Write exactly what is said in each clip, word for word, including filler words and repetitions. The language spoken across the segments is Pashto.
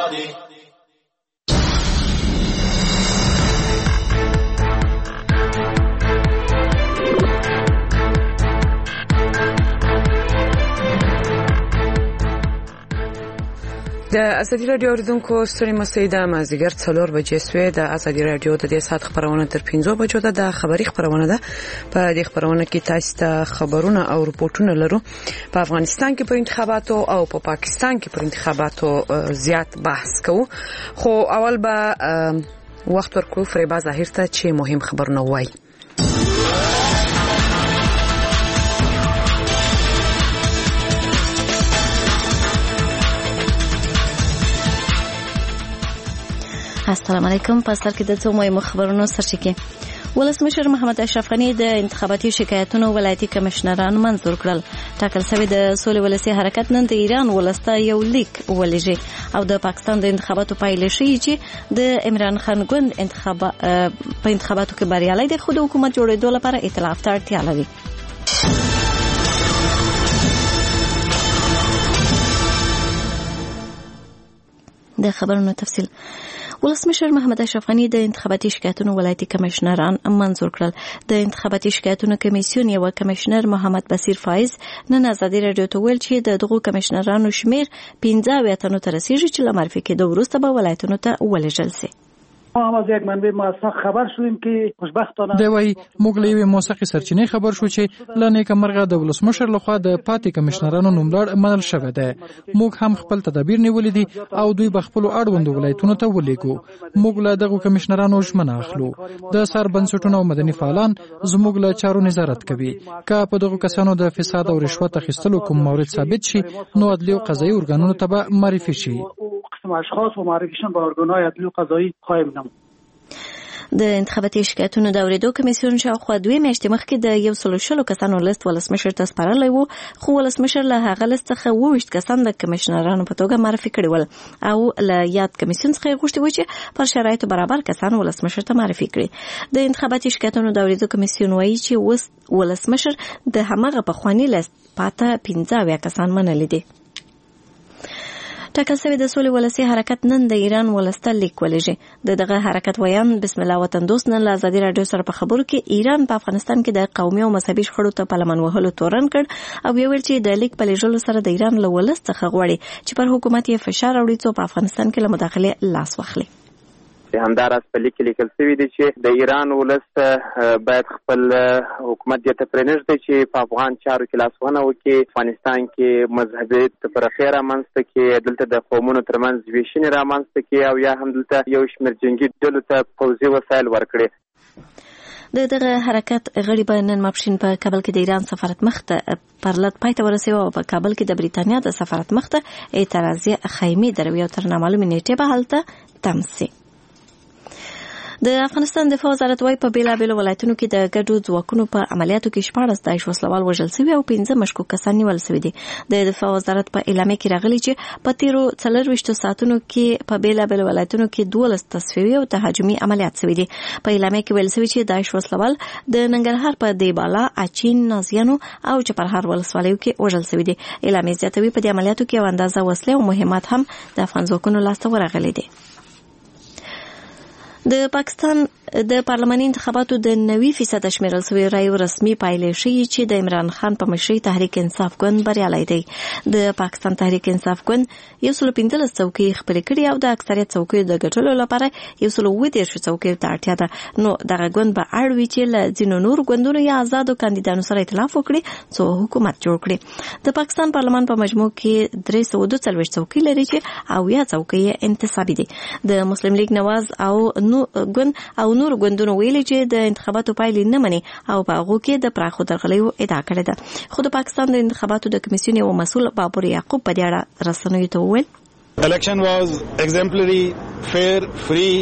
د ازادي رادیو اوریدونکو ستړي مسئ د مازدیګر څلور بجې سوې د ازادي رادیو د دې سات خبرونه تر پنځو بجو ده د خبري خبرونه ده. په دې خبرونه کې تاسو ته خبرونه او رپورټونه لرو. په افغانستان کې پر انتخاباتو او په پا پاکستان کې پر انتخاباتو زیات بحث کوو، خو اول به وخت ورکړو فریبا ظاهر ته چې مهم خبرونه وایي. السلام علیکم. په سر کې د څو مهمو خبرونو سرچینې. ولسمشر محمد اشرف غنی د انتخاباتي شکایتونو ولایتي کمشنرانو منظور کړل. ټاکل شوی د سولې ولسی حرکت نن د ایران ولسته یو لیک ولېږي او د پاکستان د انتخاباتو پایلې ښیي چې د عمران خان ګوند انتخاب په انتخاباتو کې بریالي دي، خو د حکومت جوړېدو لپاره ائتلاف ته اړتیا لري. د خبرونو تفصیل. ولسمشر محمد اشرف غنی د انتخاباتي شکایتونو ولایتي کمشنران منظور کړل. د انتخاباتي شکایتونو کمیسیون یو کمشنر محمد بصیر فایز نن ازادي رادیو ته ویل چې د دغو کمشنرانو شمیر پنځه اویا تنو ته رسیږي چې له معرفي کېدو وروسته به ولایتونو ته ولېږل شي. ما هم از یک منبع موثق خبر شدیم که خوشبختانه دی وای موږ له یوې موثقې سرچینې خبر شو چې له نیکمرغه د ولسمشر لخوا د پاتې کمشنرانو نوملړ منل شوی دی. موږ هم خپل تدابیر نیولې دي او دوی به خپل اړوندو ولایتونو ته ولېږو. موږ له دغو کمشنرانو ژمنه اخلو. د سر بنسټونو او مدني فعالان زموږ له چارو نظارت کوي. که په دغو کسانو د فساد او رشوت اخیستلو کوم مورد ثابت شي نو عدلي او قضایي ارګانونو ته به معرفي شي. اشخاص و معرفیشون به ارگان‌های عدلی و قضایی خواهیم نمود. د انتخاباتي شکایتونو د اورېدو کمیسیون شاوخوا دوه میاشتې مخکې د یو سل شلو کسانو لیست ولسمشر ته سپارلی و، خو ولسمشر له هغه لیست څخه اووه ویشت کسان د کمشنرانو په توګه معرفي کړي ول او له یاد کمیسیون څخه یې غوښتي و چې پر شرایطو برابر کسان ولسمشر ته معرفي کړي. د انتخاباتي شکایتونو د اورېدو کمیسیون وایي چې اوس ولسمشر د همغه پخواني لیست پاته پنځه اویا کسان منلي دي. ټاکل شوی د سولې ولسی حرکت نن د ایران ولسته لیک ولېږي. د دغه حرکت ویان بسم الله وطن دوست نن له ازادي رادیو سره په خبرو کې ایران په افغانستان کې د قومي او مذهبي شخړو ته پلمن وهلو تورن کړ او ویل چې د لیک په لېږلو سره د ایران له ولس څخه غواړي چې پر حکومت یې فشار راوړي څو په افغانستان کې له مداخلې لاس واخلي. همداراز په لیک کې لیکل شوی دی چې د ایران ولس باید خپل حکومت دې ته پرېنږدي چې په افغان چارو کې لاسوهنه وکړي، افغانستان کې مذهبي تفرقې رامنځته کړي، دلته د قومونو ترمنځ ویشنې رامنځته کړي او یا هم دلته یو شمېر جنګي ډلو ته پوځي وسایل ورکړي. د دغه حرکت غړي به نن ماپښین په کابل کې د ایران سفارت مخ ته پرلط پای ته ورسېږي او په کابل کې د بریتانیا د سفارت مخ ته اعتراضیه خیمې دروي او تر نامعلومې نیټې به هلته تم سي. د افغانستان دفاع وزارت وايي په بیلابیلو ولایتونو کې د ګډو ځواکونو په عملیاتو کې شپاړس داعش وسلوال وژل شوي او پنځه مشکوک کسان نیول شوي دي. د دفاع وزارت په اعلامیه کې راغلي چې په تیرو څلرویشتو ساعتونو کې په بیلابیلو ولایتونو کې دولس تصفیوي او تهاجمي عملیات شوي دي. په اعلامیه کې ویل شوي چې داعش وسلوال د ننګرهار په دیبالا، اچین، نازیانو او چپرهار ولسوالیو کې وژل شوي دي. اعلامیه زیاتوي په دې عملیاتو کې یو اندازه وسلې او مهمات هم د افغان ځواکونو لاسته ورغلي دي. د پاکستان د پارلماني انتخاباتو د نوي فیصد شمیرل شوی رایو رسمي پایلې ښیي چې د عمران خان په مشرۍ تحریک انصاف ګوند بریالی دی. د پاکستان تحریک انصاف ګوند یو سل پنځلس څوکۍ خپلې کړي او د اکثریت څوکیو د ګټلو لپاره یو سل اووه دېرش څوکیو ته اړتیا ده. نو دغه ګوند به اړ وي چې له ځینو نورو ګوندونو یا آزادو کاندیدانو سره ائتلاف وکړي څو حکومت جوړ کړي. د پاکستان پارلمان په مجموع کې درې سوه دوه څلوېښت څوکۍ لري چې اویا څوکۍ انتصابي دي. د مسلم لیگ نواز او نو ګوند او نور ګوندونو ویلي چې د انتخاباتو پایلې نه مني او په هغو کې د پراخو درغلیو ادعا کړې ده. خو د پاکستان د انتخاباتو د کمیسیون یو مسؤل بابر یعقوب په دې اړه رسنیو ته وویل election was exemplary, fair, free.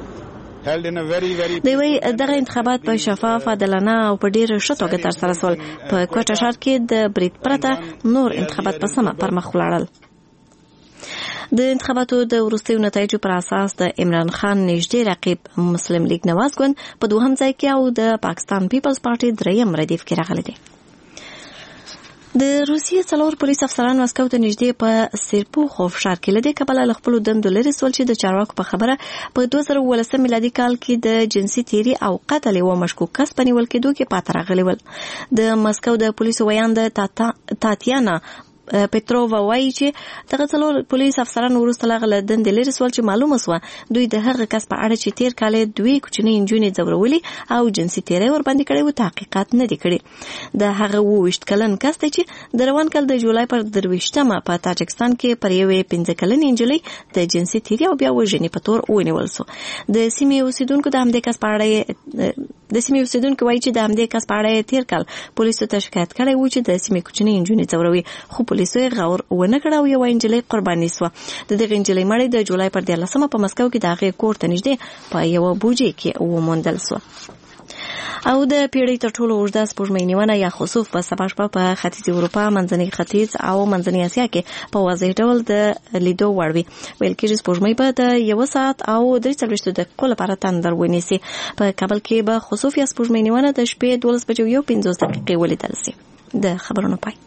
دی وی دغه انتخابات په شفاف، عادلانه او په ډیر ښه توګه ترسره شول. په کوټه ښار کې د برید پرته نور انتخابات په سمه پر مخ ولاړل. د انتخاباتو د وروستیو نتایجو پر اساس د عمران خان نږدې رقیب مسلم لیگ نواز ګوند په دوهم ځای کې او د پاکستان پیپلز پارټي دریم ردیف کې راغلی دی. د روسیې څلور پولیس افسران مسکو ته نږدې په سیرپوخوف ښار کې له دې کبله له خپلو دندو لرې سول چې د چارواکو په خبره په دوه زره اوولسم میلادي کال کې د جنسي تیري او قتل یوه مشکوک کس په نیول کېدو کې پاته راغلي ول. د مسکو د پولیسو ویان د تاتیانا پترووا وایي چې دغه څلور پولیس افسران وروسته له هغه له دندې لرې سول چې معلومه سوه دوی د هغه کس په اړه چې تیر کال یې دوې کوچنۍ نجونې ځورولې او جنسي تیری ورباندې کړی و تحقیقات نه دي کړي. د هغه اووه ویشت کلن کس دی چې د روان کال د جولای پر درویشتمه په تاجکستان کې پر یوې پنځه کلنې نجلۍ د جنسي تیری او بیا وژنې په تور ونیول سو. د سیمې اوسیدونکو د همدې کس په اړه د سیمې اوسیدونکو وایي چې د همدې کس په اړه تیر کال پولیسو ته شکایت کړی و چې د سیمې کوچنۍ نجونې ځوروي، خو پولیسو یې غور ونه کړ او یوه نجلۍ قرباني سوه. د دغې نجلۍ مړی د جولای پر دیارلسمه په مسکو کې د هغې کور ته نږدې په یوه بوجۍ کې وموندل سوه. او د پیړۍ تر ټولو اوږده سپوږمۍ نیونه یا خسوف په سبا شپه په ختیځې اروپا، منځني ختیځ او منځني اسیا کې په واضح ډول د لیدو وړ وي. ویل کېږي سپوږمۍ به د یوه ساعت او درې څلوېښتو دقیقو لپاره تندر ونیسي. په کابل کې به خسوف یا سپوږمۍ نیونه د شپې دولس بجې یو پنځوس دقیقې ولیدل سي. د خبرونو پای.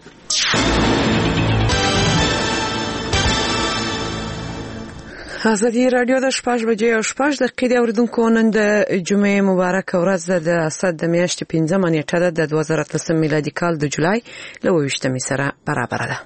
ازادي رادیو د شپږ بجې او شپږ دقیقې د اوریدونکو نن د جمعې مبارکه ورځ ده. د اسد د میاشتې پنځمه نیټه ده د دوه زره اتلسم میلادي کال د جولای له اووه ویشتمې سره برابره ده.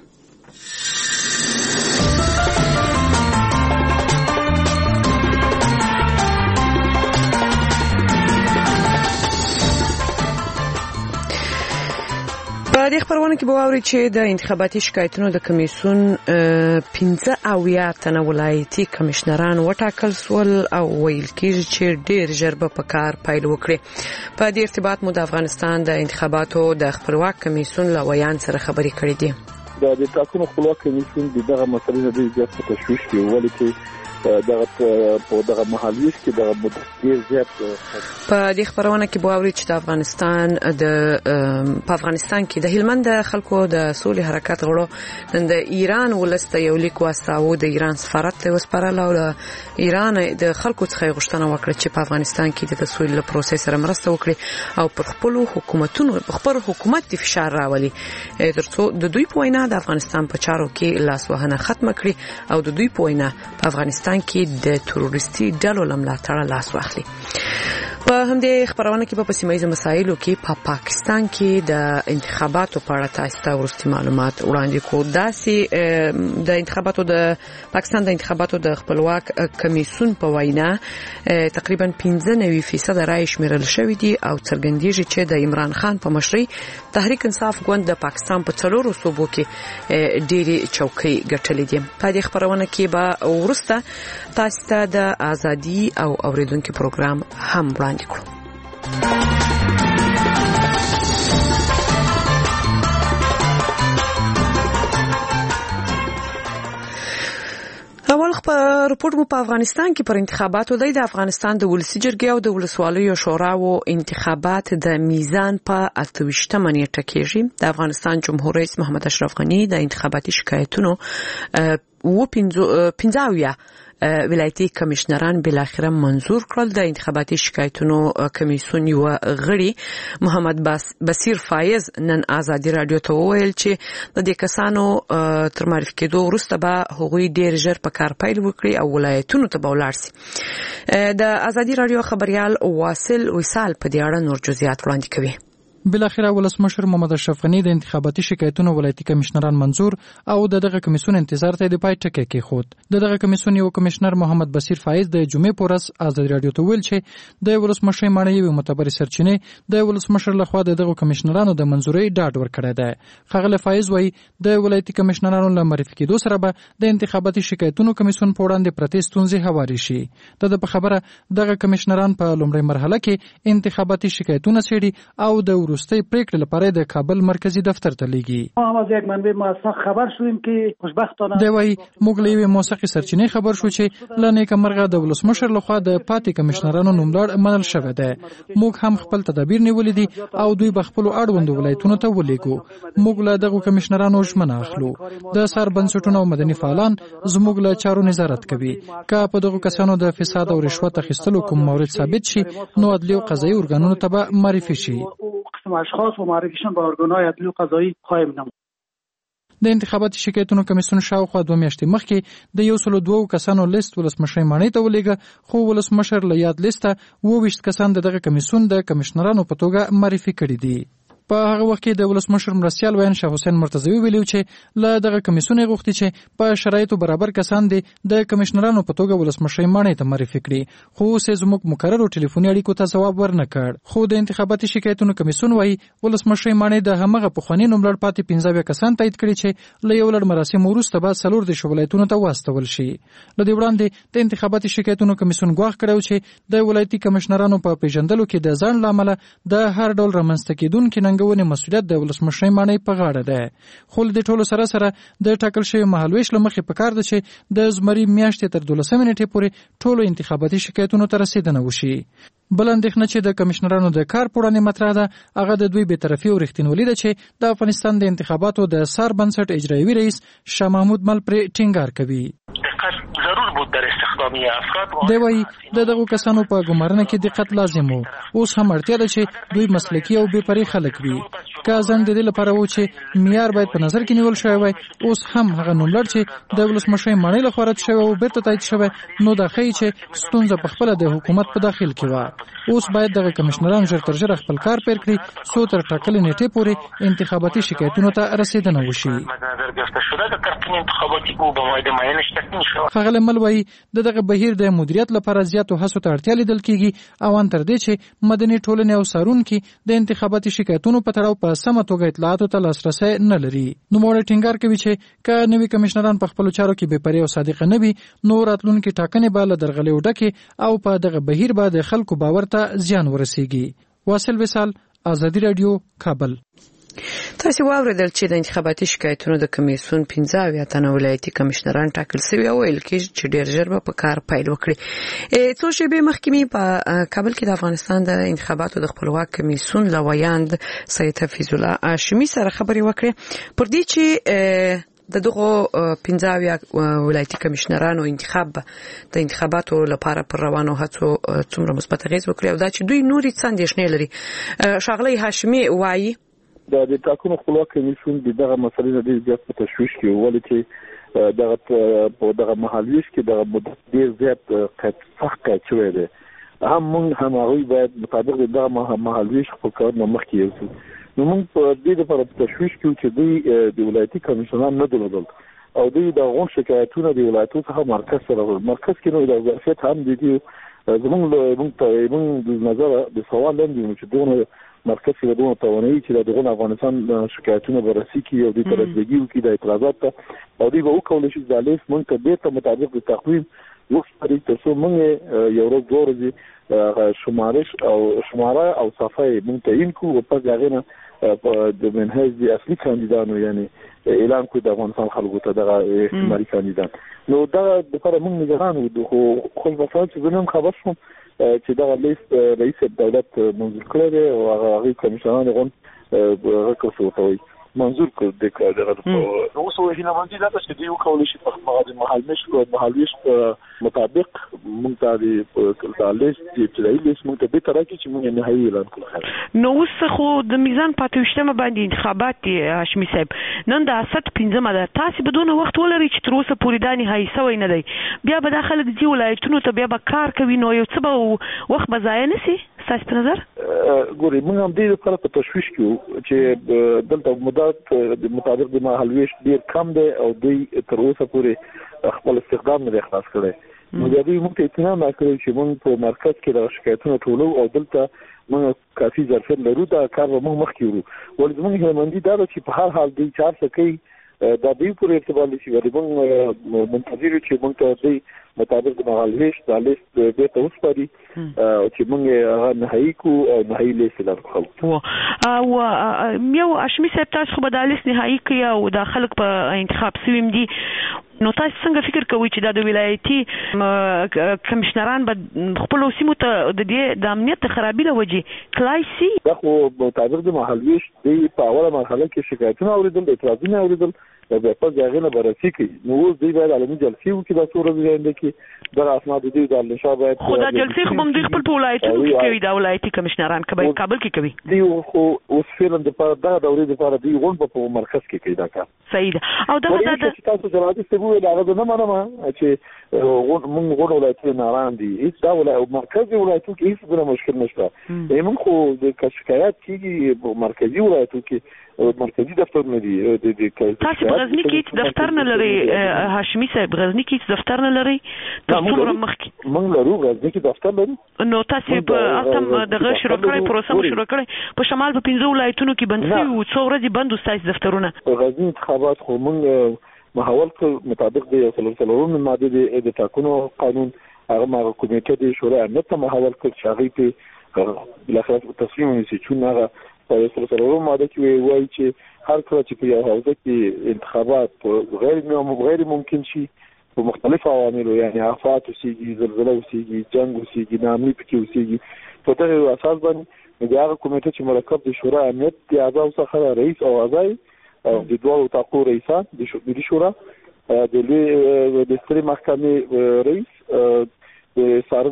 په دې خبرونه کې به واورئ چې د انتخاباتي شکایتونو د کمیسیون پنځه اویا تنه ولایتي کمشنران وټاکل سول او ویل کېږي چې ډېر ژر به په کار پیل وکړي. په دې ارتباط مو د افغانستان د انتخاباتو د خپلواک کمیسیون له ویان سره خبرې کړې دي. د ټاکنو خپلواک کمیسیون دغه مسلې نه ډېر زیات په تشویش کې ولې چې دغه په دغه محلي کې دغه ډېر زیات په دې خبرونه کې به واورئ چې د افغانستان د په افغانستان کې د هلمند د خلکو د سولې حرکت غړو نن د ایران ولسته یو لیک واستاوه. د ایران سفارت ته وسپارل او د ایران د خلکو څخه غوښتنه وکړه چې په افغانستان کې د سولې له پروسې سره مرسته وکړي او پر خپل حکومتونو خپل حکومت د فشار راولي ترڅو د دوی په وینا د افغانستان په چارو کې لاسوهنه ختم کړي او د دوی په وینا په افغانستان کې د تروریستي ډلو له ملاتړه لاس واخلي. په همدې خبرونه کې په سیمایي مسایلو کې په پا پاکستان کې د انتخاباتو په اړه تاسو ته ورستي معلومات وړاندې کوو. داسې د انتخاباتو د پاکستان د انتخاباتو د خپلواک کمیسیون په وینا تقریبا پنځه نوي فیصد رای شمیرل شوې دي او څرګندېږي چې د عمران خان په مشرۍ تحریک انصاف ګوند د پاکستان په څلورو صوبو کې ډېری چوکۍ ګټلې دي. په دې خبرونه کې به ورسته تاسو ته د ازادي او اوریدونکو پروګرام هم وړاندې کړو. اول خبر رپورټ مو په افغانستان کې پر انتخاباتو دی. د افغانستان د ولسي جرګې او د ولسوالیو شوراو انتخابات د میزان په اته ویشتمه نیټه کېږي. د افغانستان جمهور رئیس محمد اشرف غني د انتخاباتي شکایتونو و پنځه اویا ولایتي کمشنران بل اخره منظور کړل. د انتخاباتي شکایتونو کمیسیون یو غړي محمد بصیر فایز نن ازادي رادیو ته وویل چې د دې کسانو تر معرفي کېدو وروسته به هغوی ډېر ژر په کار پیل وکړي او ولایتونو ته به ولاړ سي. د ازادي رادیو خبريال واصل وصال په دې اړه نور جزئیات وړاندې کوي. بل اخره ولسمشر محمد اشرف غني د انتخاباتي شکایتونو ولایتي کمشنران منظور او دغه کمیسیون انتظار ته د پای ټکی کې خود. دغه کمیسیون یو کمشنر محمد بصیر فایز د جمعې پورس ازادي رادیو ته ویل چې د ولسمشر معنی یو معتبر سرچینه د ولسمشر لخوا دغه کمشنرانو د منظوري ډاډ ورکړی دی. خغل فایز وایي د ولایتي کمشنرانو له معرفي کېدو سره به د انتخاباتي شکایتونو کمیسیون په وړاندې پرتې ستونزې هواري شي. د په خبره دغه کمشنران په لومړۍ مرحله کې انتخاباتي شکایتونه څېړي او د وروستۍ پریکړې لپاره د کابل مرکزی دفتر ته لیږي. ما از یک منبع موثق خبر شدیم که خوشبختانه دی وايي موږ له یوې موثقې سرچینې خبر شو چې له نیکمرغه د ولسمشر لخوا د پاتې کمشنرانو نوملړ منل شوی دی. موږ هم خپل تدابیر نیولې دي او دوی به خپل اړوندو ولایتونو ته ولیږو. موږ له دغه کمشنرانو ژمنه اخلو. د سر بنسټونو او مدني فعالان زموږ له چارو نظارت کوي. که په دغه کسانو د فساد او رشوت اخیستلو کوم مورد ثابت شي نو عدلي او قضایي ارګانونو ته به معرفي شي. اشخاص و معرفیشون به ارگان‌های عدلی و قضایی خواهیم نمود. د انتخاباتي شکایتونو کمیسیون شاوخوا دوه میاشتې مخکې د یو سل دوه کسانو لیست ولسمشر ماڼۍ ته ولېږه، خو ولسمشر له یاد لیسته اووه ویشت کسان د دغه کمیسیون د کمشنرانو په توګه معرفي کړي دي. په هغه وخت کې د ولسمشر مرستیال وین شاه حسین مرتضوی ویلو چې له دغه کمیسیون غوښتي چې په شرایطو برابر کسان دي د کمشنرانو په توګه ولسمشر ماڼۍ ته معرفي کړي، خو اوس زموږ مقررو ټلیفوني اړیکو ته ځواب ورنه کړ. خو د انتخاباتي شکایتونو کمیسیون وايي ولسمشر ماڼۍ د همغه پخوانی نوملړ پاتې پنځه کسان تایید کړي چې له یو لړ مراسم وروسته به څلور د ولایتونو ته واستول شي. له دې وړاندې د انتخاباتي شکایتونو کمیسیون ګواښ کړی چې د ولایتي کمشنرانو په پیژندلو کې د ځان لامل د هر ډول رامنځته کېدونکو ننګونې مسؤلیت د ولسمشر ماڼۍ په غاړه ده. خو د ټولو سره سره د ټاکل شوی مهالویش له مخې پکار ده چې د زمري میاشتې تر دولسمې نیټې پورې ټولو انتخاباتي شکایتونو ته رسیدنه وشي. بل اندېښنه چې د کمشنرانو د کار په وړاندې مطرح ده هغه د دوی بېطرفي او رښتینولي ده چې د افغانستان د انتخاباتو د سار بنسټ اجرایوي رئیس شاه محمود مل پرې ټینګار کوي. ضرور بود در استخدامی افراد دی وایي د دغو کسانو په ګمارنه کې دقت لازم وو. اوس هم اړتیا ده چې دوی مسلکي او بې پرې خلک وي. که ځنډ د دې لپاره و چې معیار باید په نظر کې نیول شوی وای، اوس هم هغه نوملړ چې د ولسمشر ماڼۍ لخوا رد شوی او بیرته تایید شوی نو دا ښیي چې ستونزه په خپله د حکومت په داخل کې وه. اوس باید دغه کمشنران ژر تر ژره خپل کار پیل کړي څو تر ټاکلې نیټې پورې انتخاباتي شکایتونو ته رسیدنه وشي. ښاغلی مل وایي د دغه بهیر د مدیریت لپاره زیاتو هڅو ته اړتیا لیدل کېږي او ان تر دې چې مدني ټولنې او څارونکي د انتخاباتي شکایتونو په تړاو په سمه توګه اطلاعاتو ته لاسرسی نه لري. نوموړی ټینګار کوي چې که نوي کمشنران په خپلو چارو کې بې پرې او صادقه نه وي نو راتلونکي ټاکنې به له درغلیو ډکې او په دغه بهیر به د خلکو باور ته زیان ورسیږي. واصل وصال، ازادي رادیو، کابل. تاسو واوریدل چې د انتخاباتي شکایتونو د کمیسیون پنځه اویا تنه ولایتي کمشنران ټاکل شوي او ویل کېږي چې ډېر ژر به په کار پیل وکړي. څو شېبې مخکې په کابل کې د افغانستان د انتخاباتو د خپلواک کمیسیون له ویاند سید حفیظ الله هاشمي سره خبرې وکړې پر دې چې د دغه پنځه اویا ولایتي کمشنرانو انتخاب د انتخاباتو لپاره پر روانو هڅو څومره مثبت اغېز وکړي او دا چې دوی نورې څه اندېښنې لري. ښاغلی هاشمي وایي د د ټاکنو خپلواک کمیسیون دغه مسلې نه ډېر زیات په تشویش کې ولې چې دغه په دغه مهالویش کې دغه مدت ډېر زیات سخت قید شوی دی. هم موږ هم هغوی باید مطابق دغه مهالویش خپل کارونه مخکې یوسو. نو موږ په دې لپاره په تشویش کې چې دوی د ولایتي کمیسیونان نه درلودل او دوی د هغو شکایتونه د ولایتو څخه مرکز سره مرکز کې نو د ظرفیت هم د دې زموږ موږ ته موږ د نظر د سوال لاندې چې دونه مرکز کې دونه توانایي چې دغه افغانستان شکایتونه بررسي کوي او د ترڅګي کوي د اعتراضات او دوی به وکولای شي د لیست موږ ته به مطابق د تقویم وختري ترڅو موږ یو ورځ دوه ورځې شمارش او شماره او صفحه موږ تعین کوو په ځای نه د منهج د اصلي کاندیدانو یعنی اعلان کوي د افغانستان خلکو ته دغه احتمالي کاندیدان. نو دا د لپاره موږ نگران وو خو خو په څه چې زموږ خبر شوم چې دا لیست رئیس دولت منظور کړی او هغه کمیسیونان غون راکوسوي منظور کړ د کارګرانو نو اوس هیله مندي دا چې دی وکول شي په خپل محلمش او محلویش مطابق موږ ته د لیست د ابتدایي لیست موږ ته به تر کې چې موږ نهایي اعلان کړو. نو اوس خو د میزان پاتوشتمه باندې انتخابات هاشمي صاحب نن د اسد پنځمه ده، تاسو بدون وخت ولري چې تر اوسه پورې د نهایي سوی نه دی، بیا به د خلک دی ولایتونو ته بیا به کار کوي نو یو څه به وخت به ضایع نه شي ستاسو په نظر؟ ګوري موږ هم دې لپاره په تشویش کې چې دلته مدت د مطابق د مهالویش ډیر کم دی او دوی تر اوسه پورې خپل استخدام نه خلاص کړي. نو د دې موږ ته اطمینان راکړی چې موږ په مرکز کې د شکایتونو ټولو او دلته موږ کافي ظرفیت لرو دا کار به موږ مخکې ورو. ولې زموږ هیلمندي دا ده چې په هر حال دوی چار څه کوي دا دوی پورې ارتباط لري چې موږ منتظر یو چې موږ ته دوی مطابق د مهالویش د لیست به ته وسپاري چې موږ هغه نهایي کو او نهایي لیست لرو. او یو هاشمي صاحب تاسو خو به د لیست نهایي کوي او د خلک په انتخاب سویم دي، نو تاسو څنګه فکر کوئ چې د ولایتي کمشنران به خپل سیمو ته د دې د امنیت خرابي له وجې کلای شي؟ دا خو مطابق د مهالویش دی په اوله مرحله کې شکایتونه اوریدل، اعتراضونه اوریدل د په ځای نه بررسي کوي. نو اوس دوی باید عالمي جلسې وکړي د څو ورځې وړاندې کې د اسناد دي د نشا باید خو دا جلسې خو هم دوی خپل په ولایتونو کې کوي، د ولایتي کمشنران کبه کابل کې کوي. دی خو اوس فعلا د په دغه دورې لپاره دی غونډه په مرکز کې کوي دا کار. صحیح ده. او دا د تاسو جواب څه ویل هغه نه منم چې موږ غوډه ولایتي ناران دي هیڅ دا ولایت مرکزي ولایتو کې هیڅ بل مشکل نشته. موږ خو د شکایت کیږي په مرکزي ولایتو کې مرکزی دفتر نه دی د د تاسو غزنی کې دفتر نه لري هاشمي صاحب؟ غزنی کې دفتر نه لري؟ تاسو مخکې موږ لرو غزنی کې دفتر لرو. نو تاسو په اتم دغه شروع کړی پروسه شروع کړی په شمال په پنځو ولایتونو کې بند شوی او څو ورځې بند وستایي دفترونه. غزنی انتخابات خو موږ محول کړ مطابق د څلورم ماده د ټاکنو قانون هغه ما کمیټه د شورا امنیت ته محول کړ چې هغه په بلاخره تصمیم ونیسي چې هغه په څلورم ماده کې وایي چې هر کله چې په یو حوزه کې انتخابات غیر غیر ممکن شي په مختلفو عواملو یعنی آفات وسیږي، زلزله وسیږي، جنگ وسیږي، نامني پکې وسیږي، په دغه اساس باندې د هغه کمیټه چې مرکب د شورا امنیت د اعضاو څخه رئیس او اعضای او د دوه اتاقو رئیسان د شورا د د سترې محکمې رئیس د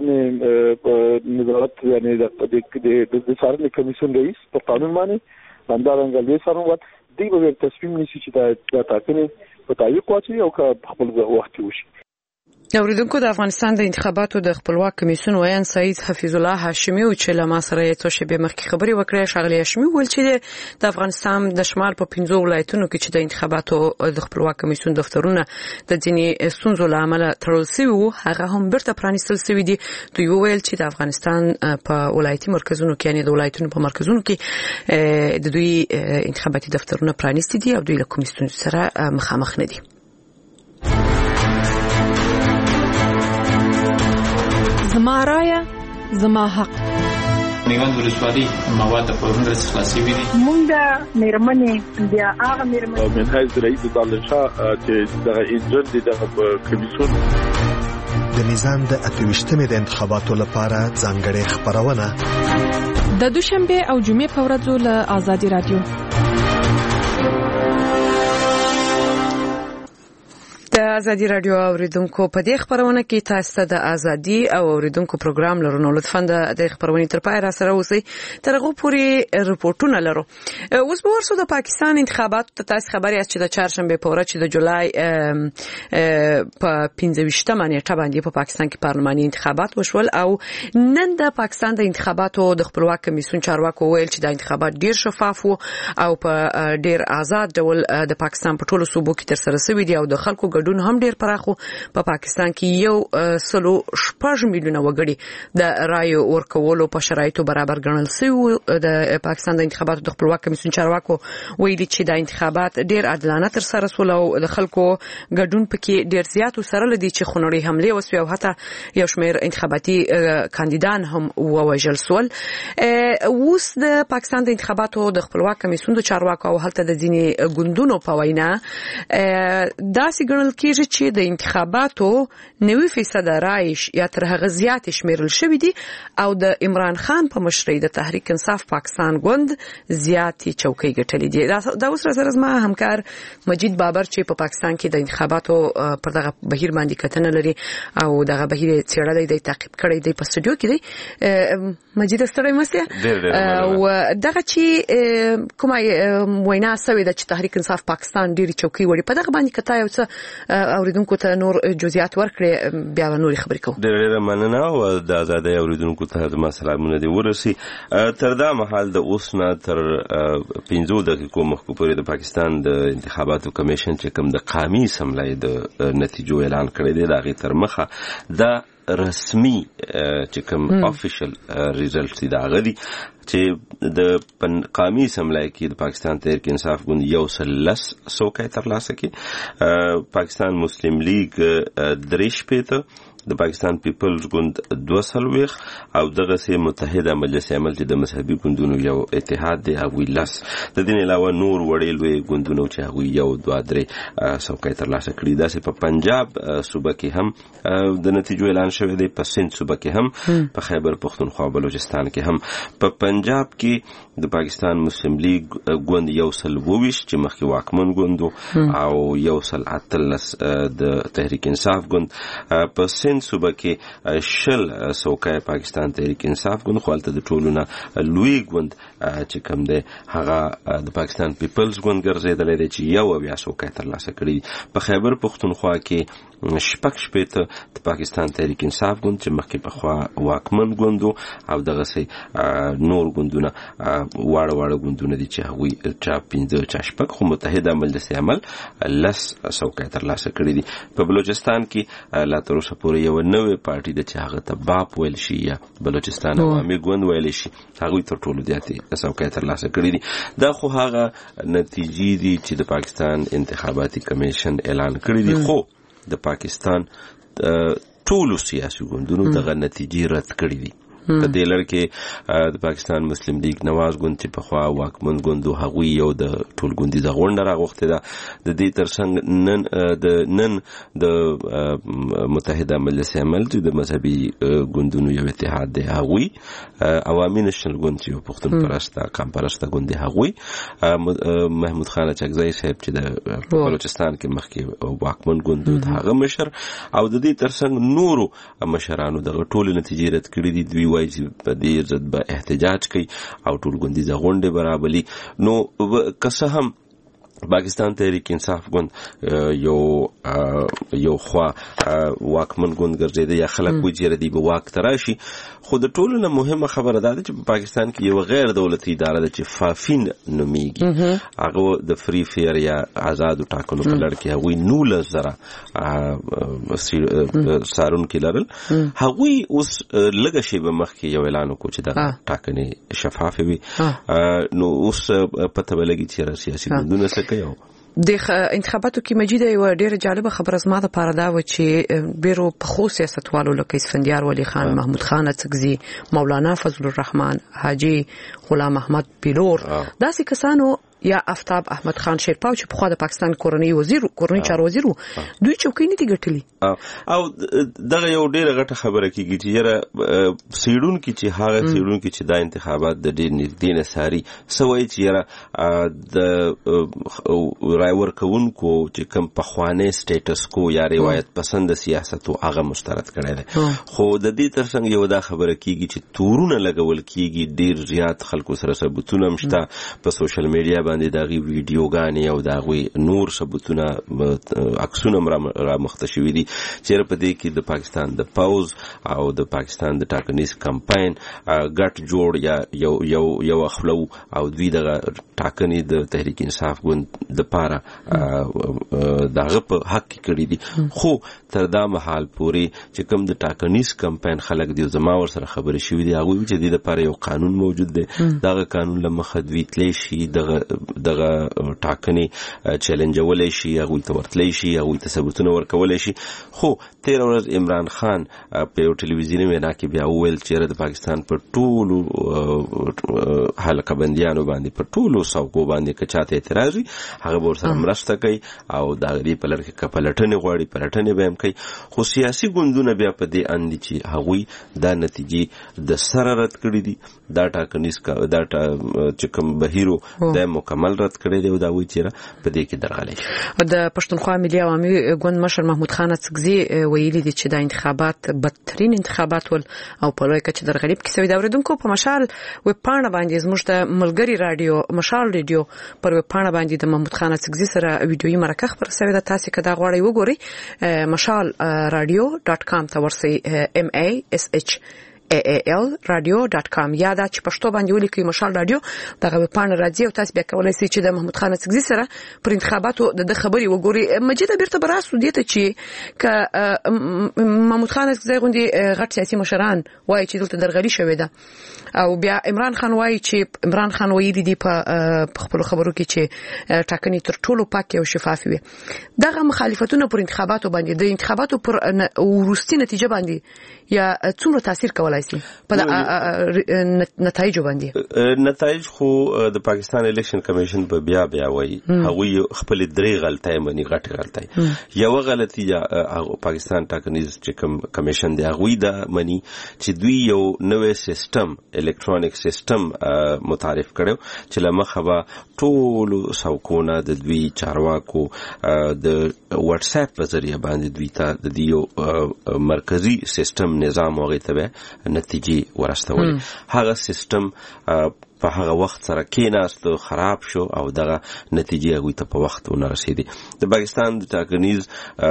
څارنې نظارت یعنی د د څارنې کمیسیون رئیس په قانون باندې همدارنګه لوی څارنوال دی به تصمیم نیسي چې دا ټاکنې په تعلیق واچوي او که خپل وخت وشي. اوریدونکو د افغانستان د انتخاباتو د خپلواک کمیسیون ویان سعید حفیظ الله هاشمي او چې له ما سره یې څو شپې مخکې خبرې وکړې. ښاغلی هاشمي وویل چې د افغانستان د شمال په پنځو ولایتونو کې چې د انتخاباتو د خپلواک کمیسیون دفترونه د ځینې ستونزو له امله تړل شوي وو هغه هم بیرته پرانیستل شوي دي. دوی وویل چې د افغانستان په ولایتي مرکزونو کې یعنې د ولایتونو په مرکزونو کې د دوی انتخاباتي دفترونه پرانیستي دي او دوی له کومې ستونزې سره مخامخ نه دي. زما رايه زما حق. میوند ولسوالۍ مواد پرون رس خلاصي وي مونږ د میرمنې بیا هغه میرمنې منهج رئیس دالشا چې د انجن د کمیسیون د میزان د اتويشتمې د انتخاباتو لپاره ځانګړې خبرونه د دوشنبه او جمعې په ورځو له آزادي رادیو. د ازادي رادیو اوریدونکو په دې خبرونه کې تاسو ته د ازادي او اوریدونکو پروګرام لرو. لطفا د خبرونې تر پای را سره اوسئ تر هغه پورې رپورټونه لرو. اوس به ورسو د پاکستان انتخابات ته تاسو خبري است چې د چهارشنبه په ورځ چې د جولای په پنځه ویشتمه نیټه باندې په پاکستان کې پارلماني انتخابات وشول او نن د پاکستان د انتخاباتو د خپلواک کمیسیون چارواکو ویل چې د انتخابات ډیر شفاف وو او په ډیر آزاد ډول د پاکستان په ټولو صوبو کې تر سره شوی دی او د خلکو ګډون هم ډیر پراخو. په پاکستان کې یو سلو شپږ میلیونه وګړي د رایو ورکولو په شرایطو برابر ګڼل شوی. د پاکستان د انتخاباتو د خپلواک کمیسیون چارواکو ویلي چې د انتخابات ډیر عادلانه تر سره شول او د خلکو ګډون پکې ډیر زیات سره لدی چې خونړۍ حمله وسوي او حتی یو شمېر انتخاباتي کاندیدان هم ووژل شول. اوس د پاکستان د انتخاباتو د خپلواک کمیسیون د چارواکو او هلته د ځینې ګوندونو په وینا داسې ګڼل کېږي چې د انتخاباتو نوي فیصد رایش یا تر هغه زیات شمیرل شوی دي او د عمران خان په مشرۍ د تحریک انصاف پاکستان ګوند زیاتې چوکۍ ګټلې دي. دا اوس سره زما همکار مجید بابر چې په پاکستان کې د انتخاباتو پر دغه بهیر باندې کتنه لري او دغه بهیر څېړل دی تعقیب کړی دی په سټوډیو کې دی. مجید ستړی مسته او دغه چې کومه وینا سوي د تحریک انصاف پاکستان ډېری چوکۍ وړي په دغه باندې کته یو څه اوریدونکو ته نور جزئیات ورکړي بیا نور خبرې کوم. ډېر مننه او د آزادۍ اوریدونکو ته د مسلمانانو دی ورسي تر دا مهال د اوس نه تر پنځو دقیقو مخکې پورې د پاکستان د انتخاباتو کمیشن چې کوم د قومي اسمبلی د نتیجو اعلان کړی دی دا غي تر مخه د رسمي چې کوم افیشل ریزلټ دی دا غدي چې د قومي اسمبلی کې د پاکستان تحریک انصاف ګوند یو سلس څوکۍ ترلاسه کړي. پاکستان مسلم لیگ درې شپېته د پاکستان پیپلز ګوند دوه څلوېښت او دغه سي متحده مجلس عمل چې د مذهبي ګوندونو یو اتحاد دی هغوی لس د دې علاوه نور وړې لوی ګوندونه چې هغوی یو دوه درې څوکۍ ترلاسه کړي. داسې په پنجاب صوبه کې هم د نتیجو اعلان شوی دی، په سند صوبه کې هم، په خیبر پختونخوا بلوچستان کې هم. په پنجاب کې د پاکستان مسلم لیگ ګوند یو سل وویشت چې مخکې واکمن ګوند او یو سل اتلس د تحریک انصاف ګوند. په سند صوبه کې شل څوکۍ پاکستان تحریک انصاف ګوند، خو هلته د ټولو نه لوی ګوند چې کوم دی هغه د پاکستان پیپلز ګوند ګرځېدلی دی چې یو اویا څوکۍ ترلاسه کړي. په خیبر پختونخوا کې شپږ شپېته د پاکستان تحریک انصاف ګوند چې مخکې پخوا واکمن ګوند او دغسې نور ګوندونه واړه واړه ګوندونه دي چې هغوی چا پنځه چا شپږ، خو متحده مجلس عمل لس څوکۍ ترلاسه کړي دي. په بلوچستان کې لا تر اوسه پورې یوه نوې پارټي ده چې هغه ته باپ ویل شي یا بلوچستان عوامي ګوند ویلی شي، هغوی تر ټولو زیاتې څوکۍ ترلاسه کړي دي. دا خو هغه نتیجې دي چې د پاکستان انتخاباتي کمیشن اعلان کړي دي، خو د پاکستان ټولو سیاسي ګوندونو دغه نتیجې رد کړي دي. په دې لړ کې د پاکستان مسلم لیگ نواز ګوند چې پخوا واکمن ګوند هغوی یو د ټول ګوندیزه غونډه راغوښتې ده. د دې ترڅنګ نن د نن د متحده مجلس عمل چې د مذهبي ګوندونو یو اتحاد دی هغوی، عوامي نشنل ګوند چې یو پښتون پرسته قام پرسته ګوند دی هغوی، محمود خان اچکزی صاحب چې د بلوچستان کې مخکې واکمن ګوند و هغه مشر، او د دې ترڅنګ نورو مشرانو دغه ټولې نتیجې رد کړي دي. دوی وایي چې په دې ضد به احتجاج کوي او ټول ګوندیزه غونډې به رابلي. نو که څه هم پاکستان تحریک انصاف ګوند یو یو خوا واکمن ګوند ګرځېده یا خلک وایي چې ردی به واک ته راشي، خو د ټولو نه مهمه خبره دا ده چې په پاکستان کې یو غیر دولتي اداره ده چې فافین نومیږي، هغه د فری فیر یا آزادو ټاکنو په لړ کې هغوی نولس زره څارونکي لرل. هغوی اوس لږه شیبه مخکې یو اعلان وکړو چې دغه ټاکنې شفافې وي. نو اوس پته به لګي چې سیاسي ګوندونه څه کوي. د انتخاباتو کې مجیده یو ډیره جالبه خبره زما د پاره دا و چې بیرو پخو سیاستوالو لکه اسفندیار ولی خان، محمود خان اڅکزي، مولانا فضل الرحمن، حاجی غلام احمد پیلور، داسې کسانو یا آفتاب احمد خان شیرپاو چې په خوا د پاکستان کورنۍ وزیر کورنۍ چارو وزیر دوی چوکۍ نه دي ګټلي. او دغه یو ډیره غټه خبره کیږي چې یاره سیډون کې چې هغه سیډون کې چې دا انتخابات د ډیر نږدې نه ساري سوي چې یاره د رای ورکوونکو چې کوم پخوانی سټیټس کو یا روایت پسند سیاست او هغه مسترد کړی دی. خو د دې ترڅنګ یو دا خبره کیږي چې تورونه لګول کیږي، ډیر زیات خلکو سره ثبوتونه مشته په سوشل میډیا باندې دغه ویډیوګانې او دغه نور ثبوتونه عکسونه را مخته شوي دي چې په دې کې د پاکستان د پاوز او د پاکستان د ټاکنیز کمپاین ګټ جوړ یا یو یو یو خپلو او دوی دغه ټاکنې د تحریک انصاف ګوند د پاره دغه په حق کې کړی دي. خو تر دا مهال پورې چې کوم د ټاکنیز کمپاین خلک دی زما ور سره خبرې شوي دي، هغه چې د لپاره یو قانون موجود دی، دغه قانون لمخه دوی تلی شي دغه دغه ټاکنې چیلنجولای شي، هغوی ته ورتلی شي، هغوی ته ثبوتونه ورکولی شي. خو تېره ورځ عمران خان په یو ټلویزیوني وینا کې بیا وویل چې د پاکستان په ټولو حلقه بندیانو باندې په ټولو څوکو باندې که چاته اعتراض وي هغه به ورسره مرسته کوي او د هغې په لړ کې که پلټنې غواړي پلټنې به هم کوي. خو سیاسي ګوندونه بیا په دې اند دي چې هغوی دا نتیجې د سره رد کړي دي، دا ټاکنیز دا چې کوم بهیرو د مکمل رد کړی دی او دا وایي چې په دې کې درغلی شي. د پښتونخوا ملي عوامي ګوند مشر محمود خان اڅکزي ویلي دي چې دا انتخابات بدترین انتخابات ول او په لوی کچه درغلي کې سوي. دا اوریدونکو په مشال ویب پاڼه باندې زموږ د ملګری رادیو مشال رادیو پر ویب پاڼه باندې د محمود خان اڅکزي سره ویډیويي مرکه خبر سوي ده. تاسو کدا غواړئ وګورئ مشال رادیو ډاټ کام ته ورسئ، ام ای اس ایچ ا ا ال radio dot com یا دا چې پښتو باندې ولیکي مشال رادیو دغه پاڼه راځي او تاسو بیا کولای شئ چې د محمود خان اڅکزي سره پر انتخاباتو د خبري وګوري. مجید بیرته براسو دي ته چې ک محمود خان اڅکزي غوندي غټ سیاسي مشران وایي چې دلته درغلي شوې ده او بیا عمران خان وایي چې عمران خان ویلي دی په خپل خبرو کې چې ټاکنې تر ټولو پاکه او شفافه وي. دغه مخالفتونه پر انتخاباتو باندې د انتخاباتو پر ورستي نتیجه باندې یا څومره تاثیر کولای شي په نتایج باندې؟ نتایج خو د پاکستان الیکشن کمیشن په بیا بیا وایي هغه خپل درې غلطۍ مني غټ غلطۍ. یو غلطي یا پاکستان ټاکنیز چې کوم کمیشن دی هغه دا مني چې دوی یو نوې سیستم الکترونیک سیستم متعارف کړو چې لمخه به ټول سوکونه د دوی چارواکو د واتس اپ په ذریعہ باندې دوی ته د دیو مرکزی سیستم نظام وغه ته نتیجې ورستول. هغه سیستم په هغه وخت سره کېناست خراب شو او دغه نتیجې هغه ته په وخت ونه رسیدي. د پاکستان د ټاکنیز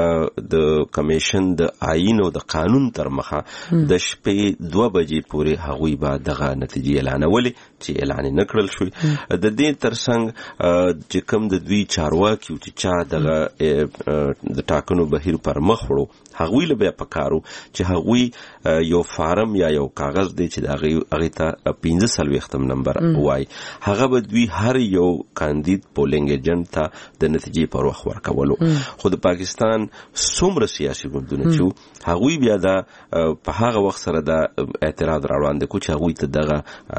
د کمیشن د آئین او د قانون تر مخه د شپې دوه بجې پورې هغه به دغه نتیجې اعلانولې چې اعلان نه کړل شوی. د دې ترڅنګ چې کوم د دوی چارواکي چې چا دغه د ټاکنو بهیر پر مخ وړو هغه له بیا پکارو چې هغه یو فارم یا یو کاغذ دی چې هغه هغه ته پنځه سلويختم نمبر وای هغه به دوی هر یو کاندید پولینګ ایجنټ ته د نتیجې پر وخت ورکولو. خو د پاکستان څومره سیاسي ګوندونه چې هغه بیا دا په هغه وخت سره دا اعتراض راوړاندې کو چې هغه ته دغه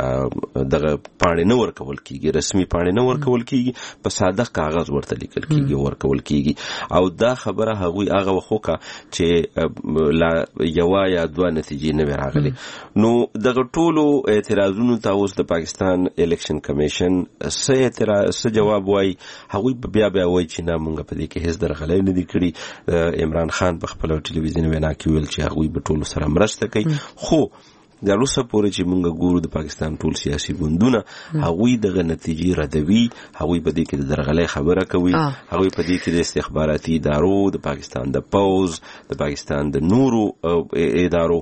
دغه پاڼې نه ورکول کیږي، رسمي پاڼې نه ورکول کیږي، په ساده کاغذ ورته لیکل کیږي ورکول کیږي. او دا خبره هغه هغه وخوکه چې لا یو یا دوه نتیجې نه راغلي. نو دغه ټولو اعتراضونو ته اوس د پاکستان الیکشن کمیشن څه اعتراض څه جواب وایي؟ هغه بیا بیا وایي چې نه مونږ په دې کې هیڅ درغلي نه دي کړی. عمران خان په خپل ټلویزیون وینا کې ویل چې هغه به ټولو سره مرسته کوي. خو د روسه پورې چې مونږ ګورو د پاکستان ټول سیاسي ګوندونه هغه دغه نتیجې ردوي، هغه په دې کې د درغلي خبره کوي، هغه په دې کې د استخباراتي ادارو، د پاکستان د پوز، د پاکستان د نورو ادارو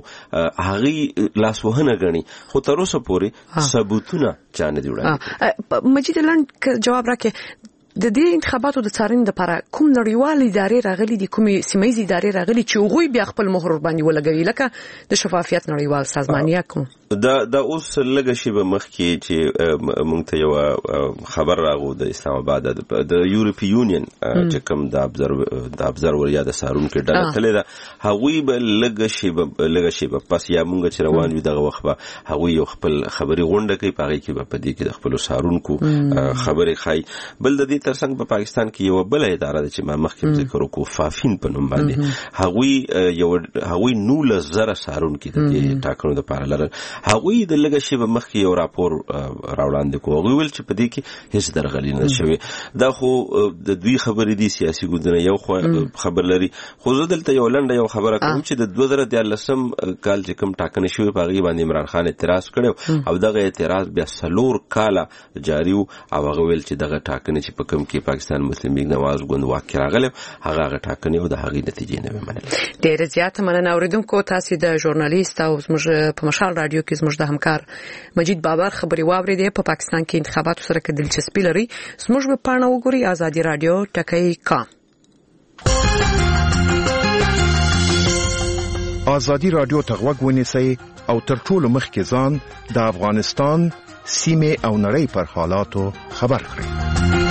هغه لاسوهنه غني. خو تر اوسه پورې ثبوتونه چانه دی وړاندې. مجید لاند جواب راکې د دې انتخاباتو د څارنې لپاره کوم نړیوال ادارې راغلي دي، کومې سیمایي ادارې راغلي چې هغه بیا خپل مهر باندې ولګوي لکه د شفافیت نړیوال سازمان یا کوم؟ دا دا اوس لږ شی به مخ کې چې مونږ ته یو خبر راغو د اسلام آباد د یورپی یونین چې کوم د ابزرور د ابزرور یا د سارون کې ډله تللی ده، هغوی به لږ شی به لږ شی به پس یا مونږ چې روان وي دغه وخت به هغوی یو خپل خبري غونډه کوي، په هغې کې به په دې کې د خپلو سارونکو خبرې ښایي. بل د دې ترڅنګ په پاکستان کې یو بله اداره ده چې ما مخکې ذکر وکړو فافین په نوم باندې، هغوی یو هغوی نولس زره سارونکي د دې ټاکنو دپاره لرل. هغوی د لږه شی به مخکې یو راپور راوړاندې کوو، هغوی ویل چې په دې کې هیڅ درغلي نه شوې. دا خو د دوی خبرې دي، سیاسي ګوندونه یو خبر لري. خو زه دلته یو لنډه یو خبره کوم چې د دوه زره دیارلسم کال چې کوم ټاکنې شوې په هغې باندې عمران خان اعتراض کړی او دغه اعتراض بیا څلور کاله جاري و او هغه ویل چې دغه ټاکنې چې په کوم کې پاکستان مسلم لیگ نواز ګوند واک کې راغلی هغه هغه ټاکنې او د هغې نتیجې نه وې منلې. ډېره زیاته مننه اورېدونکو. تاسې د ژورنالیست او زموږ په مشال رادیو کې زموږ د همکار مجید بابر خبري واورېدې. په پاکستان کې انتخاباتو سره کې دلچسپي لري. زموږ په پاڼه وګورئ ازادي رادیو ټکی کا. ازادي رادیو ته غوږ ونیسئ او تر ټولو مخکې ځان د افغانستان سیمې او نړۍ پر حالاتو خبر کړئ.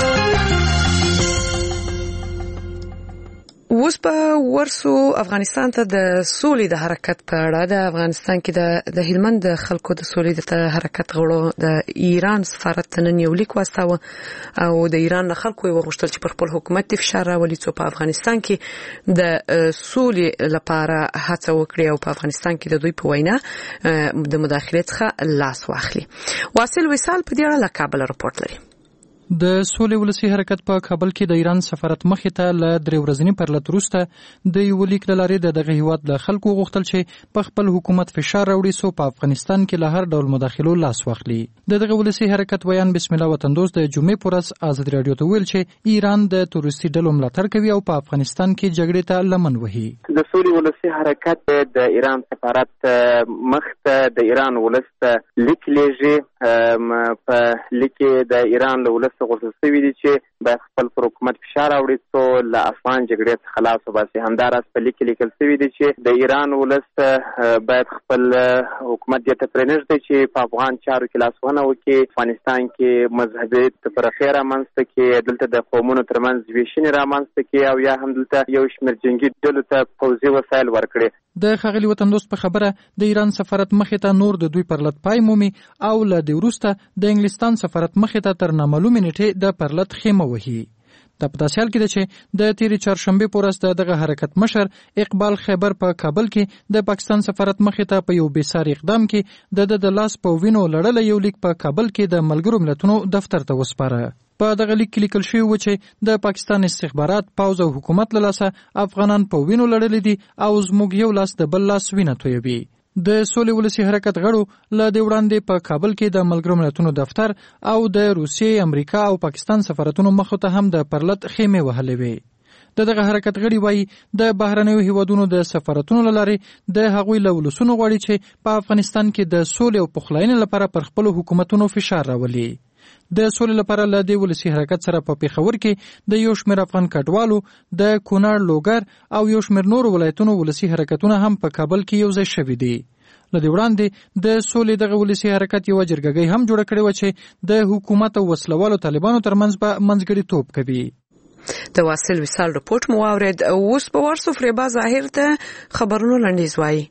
اوس په ورسو افغانستان ته د سولې د حرکت په اړه د افغانستان کې د د هلمند د خلکو د سولې د حرکت غړو د ایران سفارت ته نن یو لیک واستاوه او د ایران له خلکو یې وغوښتل چې پر خپل حکومت فشار راولي څو په افغانستان کې د سولې لپاره هڅه وکړي او په افغانستان کې د دوی په وینا د مداخلې څخه لاس واخلي. واصل وصال په دې اړه له کابل راپورټ لري. د سولې ولسی حرکت په کابل کې د ایران سفارت مخې ته ل درې ورځې پرلط وروسته د یو لیک له لارې د دغه هیواد له خلکو غوښتل چې په خپل حکومت فشار راوړي سو په افغانستان کې له هر ډول مداخلو لاس واخلي. د دغه ولسی حرکت ویان بسم الله وطن دوست د جمعې پر ورځ آزاد رادیو ته ویل چې ایران د تروریستي ډلو ملاتړ کوي او په افغانستان کې جګړې ته لمن وهي. د سولې ولسی حرکت د ایران سفارت مخ ته د ایران ولست لیک لېږي په لیک د ایران له ولست غوښتل شوی دی چې باید خپل پر حکومت فشار راوړي څو له افغان جګړې څخه خلاص وباسي. همداراز په لیک کې لیکل شوی دی چې د ایران ولست باید خپل حکومت دې ته پرېنږدي چې په افغان چارو کې لاسوهنه وکړي، افغانستان کې مذهبي تفرقې رامنځته کړي، دلته د قومونو ترمنځ ویشنې رامنځته کړي او یا هم دلته یو شمېر جنګي ډلو ته پوځي وسایل ورکړي. د ښاغلي وطن دوست په خبره د ایران سفارت مخې ته نور د دوی پرلط پای مومي او له دې وروسته د انګلستان سفارت مخې ته تر نامعلومې نیټې د پرلط خیمه وهي. د په داسې حال کې ده چې د تیرې چهارشنبې په ورځ دغه حرکت مشر اقبال خیبر په کابل کې د پاکستان سفارت مخې ته په یو بېساري اقدام کې د د لاس په وینو لړل یو لیک په کابل کې د ملګرو ملتونو دفتر ته وسپاره. په دغه لیک کې لیکل شوی و چې د پاکستان استخبارات، پوځ او حکومت له لاسه افغانان په وینو لړلي دي او زموږ یو لاس د بل لاس وینه تویوي. د سولې ولسی حرکت غړو له دې وړاندې په کابل کې د ملګرو ملتونو دفتر او د روسیې، امریکا او پاکستان سفارتونو مخ ته هم د پرلط خیمه وهلې وي. د دغه حرکت غړي وایي د بهرنیو هیوادونو د سفارتونو لارې د هغوی له ولسونو غواړي چې په افغانستان کې د سولې او پخلاینې لپاره پر خپل حکومتونو فشار راولي. د سولې لپاره له دې ولسی حرکت سره په پیښور کې د یو شمېر افغان کډوالو، د کونړ، لوګر او یو شمېر نورو ولایتونو ولسی حرکتونه هم په کابل کې یو ځای شوي دي. له دې وړاندې د سولې دغه ولسی حرکت یو جرګګۍ هم جوړه کړې و چې د حکومت او وسلوالو طالبانو ترمنځ به منځګړیتوب کوي. د واصل وصال رپورت مو واورید. اوس په ورسو فریبا ظاهر ته خبرونو لنډیز وایي.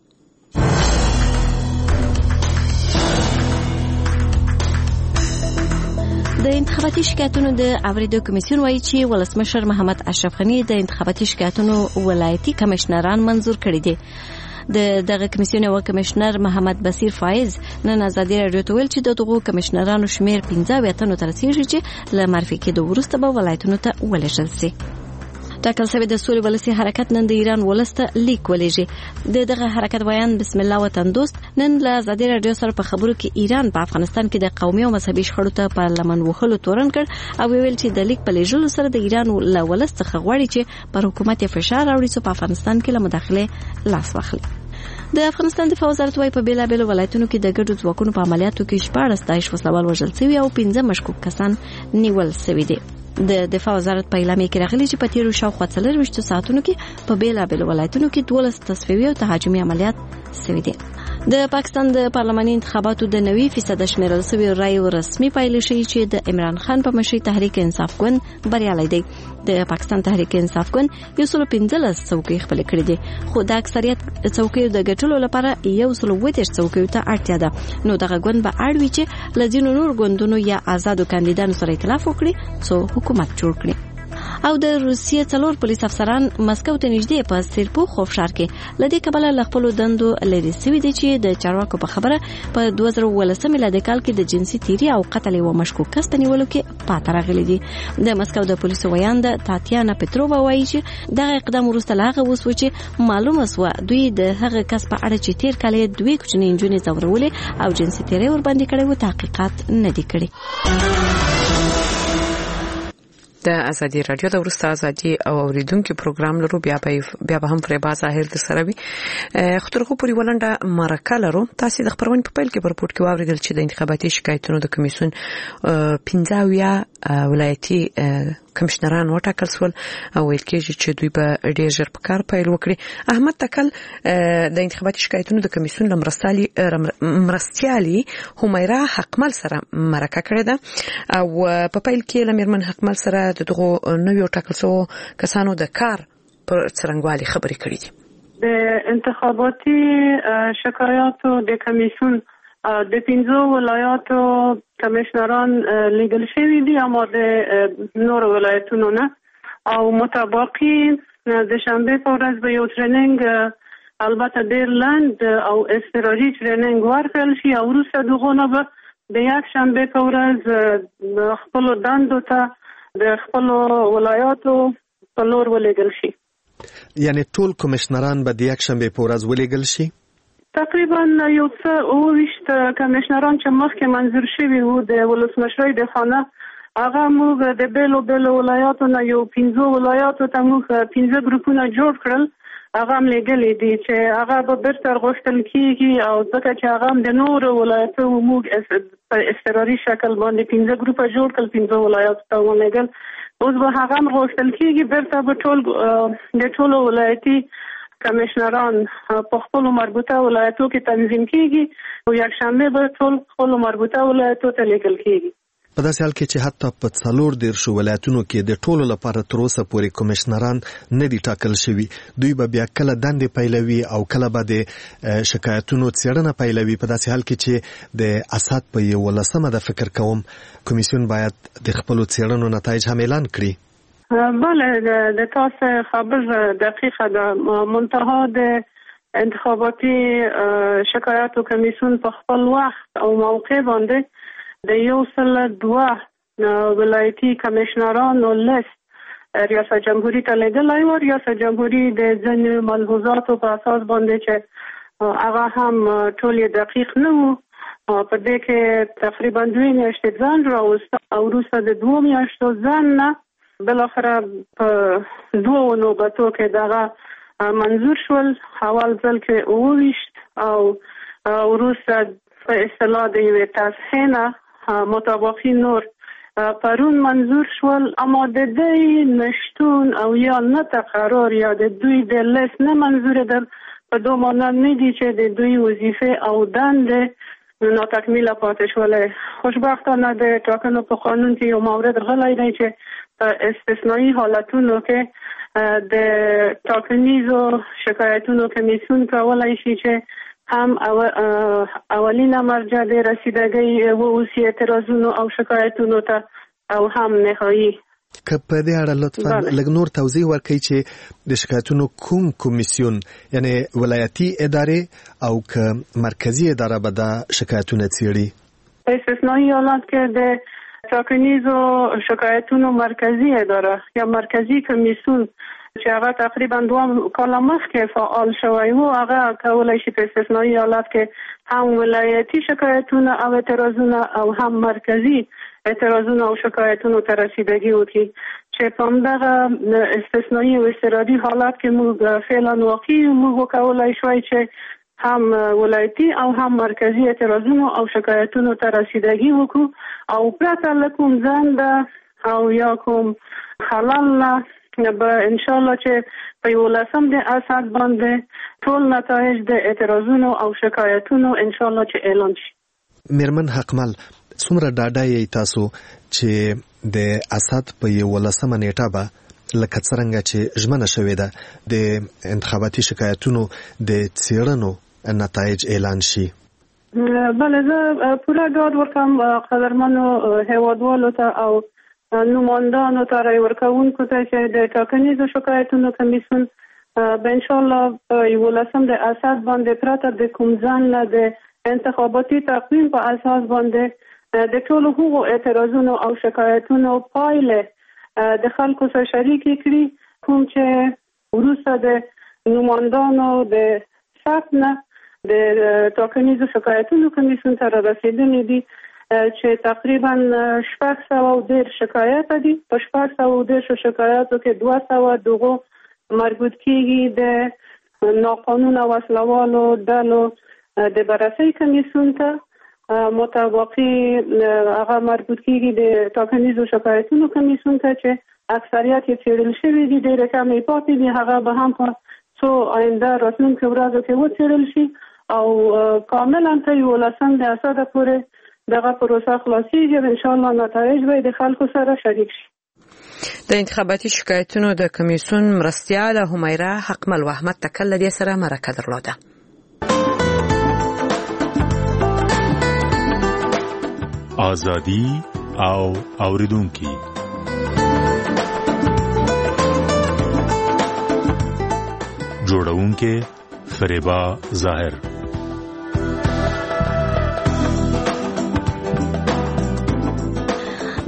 د انتخاباتي شکایتونو د اوریدو کمیسیون وایي چې ولسمشر محمد اشرف غنی د انتخاباتي شکایتونو ولایتي کمشنران منظور کړي دي. د دغه کمیسیون یو کمشنر محمد بصیر فایز نن ازادي رادیو ته ویل چې د دغو کمشنرانو شمیر پنځه ویتنو تر رسیږي چې له معرفي کېدو وروسته به ولایتونو ته ولېږل شي. ټاکل شوی د سولې ولسی حرکت نن د ایران ولسته لیک ولېږي. د دغه حرکت ویان بسم الله وطن دوست نن له ازادي رادیو سره په خبرو کې ایران په افغانستان کې د قومي او مذهبي شخړو ته پارلمان وهلو تورن کړ او ویل چې د لیک په لېږلو سره د ایران له ولس څخه غواړي چې پر حکومت فشار راوړي چې په افغانستان کې له مداخله لاس واخلي. د افغانستان دفاع وزارت وايي په بیلابېلو ولایتونو کې د ګډو ځواکونو په عملیاتو کې شپاړس داعش وسلوال وژل شوي او پنځه مشکوک کسان نیول شوي دي. د دفاع وزارت په اعلامیه کې راغلي چې په تیرو شاوخوا څلرویشتو ساعتونو کې په بیلابېلو ولایتونو کې دولس تصفیوي او تهاجمي عملیات شوي دي. د پاکستان د پارلماني انتخاباتو د نوي فیصد شمیرل شوی رایو رسمي پایلې ښیي چې د عمران خان په مشرۍ تحریک انصاف ګوند بریالی دی. د پاکستان تحریک انصاف ګوند یو سل پنځلس څوکۍ خپل کړې دي، خو د اکثریت څوکۍ د ګټلو لپاره یو سل اووه دېرش څوکۍ ته اړتیا ده. نو دغه ګوند به اړ وي چې له ځینو نور ګوندونو یا آزادو کاندیدانو سره ائتلاف وکړي څو حکومت جوړ کړي. او د روسیې څلور پولیس افسران مسکو ته نږدې په سیرپو خوف ښار کې له دې کبله له خپلو دندو لرې سوي دي چې د چارواکو په خبره په دوه زره اوولسم میلادي کال کې د جنسي تیري او قتل یوه مشکوک کس په نیولو کې پاته راغلي دي. د مسکو د پولیسو ویانده تاتیانا پترووا وایي چې دغه اقدام وروسته له هغه وسو چې معلومه سوه دوی د هغه کس په اړه چې تیر کال یې دوې کوچنۍ نجونې ځورولې او جنسي تیری ورباندې کړی و تحقیقات نه دي کړي. د ازادي رادیو د ورسته ازادي او اوریدونکو پروګرام لرو بیا به بیا به هم فریبا ظاهر د سره وي. خطرخو پوری ولنده مرکه لرو. تاسو د خبرونه په پیل کې په رپورت کې واوریدل چې د انتخاباتي شکایتونو د کمیسیون پنځه ویا ولایتي کمشنران وټاکل شول او ویل کېږي چې دوی به ډېر ژر په کار پیل وکړي. احمد تکل د انتخاباتي شکایتونو د کمیسیون لمرستالي مرستيالي همیرا حقمل سره مرکه کړې ده او په پیل کې لمرمن حقمل سره دغه نویو ټاکل شو کسانو د کار پر څرنګوالي خبرې کړې دي. د انتخاباتي شکایاتو د کمیسیون د پنځو ولایاتو کمشنران لیګل شوي دي اما د نورو ولایتونو نه او متباقي د شنبه په ورځ به یو ټریننګ البته ډېر لاند او استراتیژي ټریننګ ورکړل شي او وروسته دغه نه به د یک شنبه په ورځ خپل دندو ته د خپل ولایاتو په لور ولېږل شي. یعنی ټول کمشنران به د یک شنبه په ورځ ولېږل شي؟ تقریبا یو څه اووه ویشت کمشنران چې مخکې منظور شوي وو د ولسمشرۍ د خانه، هغه موږ د بیلو بیلو ولایاتو نه یو پنځه ولایاتو ته موږ پنځه ګروپونه جوړ کړل. هغه هم لېږلي دي چې هغه به بیرته غوښتل کېږي، او ځکه چې هغه هم د نورو ولایاتو موږ په اضطراري شکل باندې پنځه ګروپه جوړ کړل، پنځه ولایاتو ته ولېږل. اوس به هغه هم غوښتل کېږي بیرته به ټول د ټولو ولایتي کمشنران په خپلو مربوطه ولایتو کې تنظیم کېږي او یکشنبه به ټول خپلو مربوطه ولایتو ته لېږل کېږي. په داسې حال کې چې حتی په څلور دېرشو ولایتونو کې د ټولو لپاره تر اوسه پورې کمشنران نه دي ټاکل شوي، دوی به بیا کله دندې پیلوي او کله به د شکایتونو څېړنه پیلوي. په داسې حال کې چې د اسد په یولسمه د فکر کوم کمیسیون باید د خپلو څېړنو نتایج هم اعلان کړي. بله، د تاسو خبر دقیقه ده. منتها د انتخاباتي شکایاتو کمیسیون په خپل وخت او موقع باندې د یو سل دوه ولایتي کمشنرانو لیست ریاست جمهوری ته لېږلی و. ریاست جمهوری د ځینو ملحوظاتو په اساس باندې چې هغه هم ټول یې دقیق نه وو، په دې کې تقریبا دوه میاشتې ځان راوست او وروسته د دوه میاشتو ځان نه بالاخره په دوه نوبتو کې دغه منظور شول. اول ځل کې اووه ویشت او وروسته په اصطلاح د یوې تصحیح نه مطابقی نور پرون منظور شول، اما د دوی نشتون او یا نه تقرار یا د دوی د لیست نه منظور در په دو مانند نه دي چې د دوی وظیفه او دنده ناتکمیله پاتې شولې. خوشبختانه د ټاکنو په قانون کې یو مورد غلی دی چې په استثنایی حالتونو کې د ټاکنیزو شکایتونو کمیسیون کولی شي چې هم اولینه مرجع د رسیدګۍ واوسي اعتراضونو او شکایتونو ته او هم نهایی. که په دې اړه لطفا لږ نور توضیح ورکړئ چې د شکایتونو کوم کمیسیون، یعنی ولایتي ادارې او که مرکزی اداره به دا شکایتونه څېړي؟ په استثنایی حالت کې د ټاکنیزو شکایتونو مرکزی اداره یا مرکزی کمیسیون چې هغه تقریبا دوه کاله مخکې فعال شوی وو، هغه کولی شي په استثنایی حالت کې هم ولایتي شکایتونه او اعتراضونه او هم مرکزی اعتراضونه او شکایتونو ته رسیدګي وکړي، چې په همدغه استثنایی او اضطراري حالت کې موږ فعلا واقعي موږ کولی شوی چې هم ولایتي او هم مرکزی اعتراضونو او شکایتونو ته رسیدګي وکړو او پرته له کوم ځنډ او یا کوم خلل نه به انشاءالله چې په یولسم د اسد باندې ټول نتایج د اعتراضونو او شکایتونو انشاءالله چې اعلان شي. میرمن حقمل، څومره ډاډه یې تاسو چې د اسد په یولسمه نیټه به لکه څرنګه چې ژمنه شوې ده د انتخاباتي شکایتونو د څېړنو نتایج اعلان شي؟ بله، زه پوره ډاډ ورکوم قدرمنو هیوادوالو ته او نمایندانو ته رای ورکوونکو ته چې د ټاکنیزو شکایتونو کمیسیون به انشاءالله په یولسم د اسد باندې پرته د کوم ځان نه د انتخاباتي تقویم په اساس باندې د ټولو هغو اعتراضونو او شکایتونو پایلې د خلکو سره شریکې کړي، کوم چې وروسته د نمایندانو د ثبت نه د ټاکنیزو شکایتونو کمیسیون ته رسیدلي دي چې تقریبا شپږ سوه او دېرش شکایت دي. په شپږ سوه او دېرشو شکایاتو کې دوه سوه دغو مربوط کېږي د ناقانونه وسلوالو ډلو د بررسۍ کمیسیون ته، مطابقي هغه مربوط کېږي د ټاکنیزو شکایتونو کمیسیون ته چې اکثریت یې څېړل شوي دي، ډېرې کمې پاتې دي، هغه به هم په څو آینده راتلونکو ورځو کې وڅېړل شي او کاملا تر یولسم د اسده پورې دغه پروسه خلاصیږي. انشاءالله نتایج به د خلکو سره شریک شي. د انتخاباتي شکایتونو د کمیسیون مرستیال همیره حقمل و احمد تکل له دې سره مرکه درلوده. آزادي او اوریدونکي جوړونکي فریبا ظاهر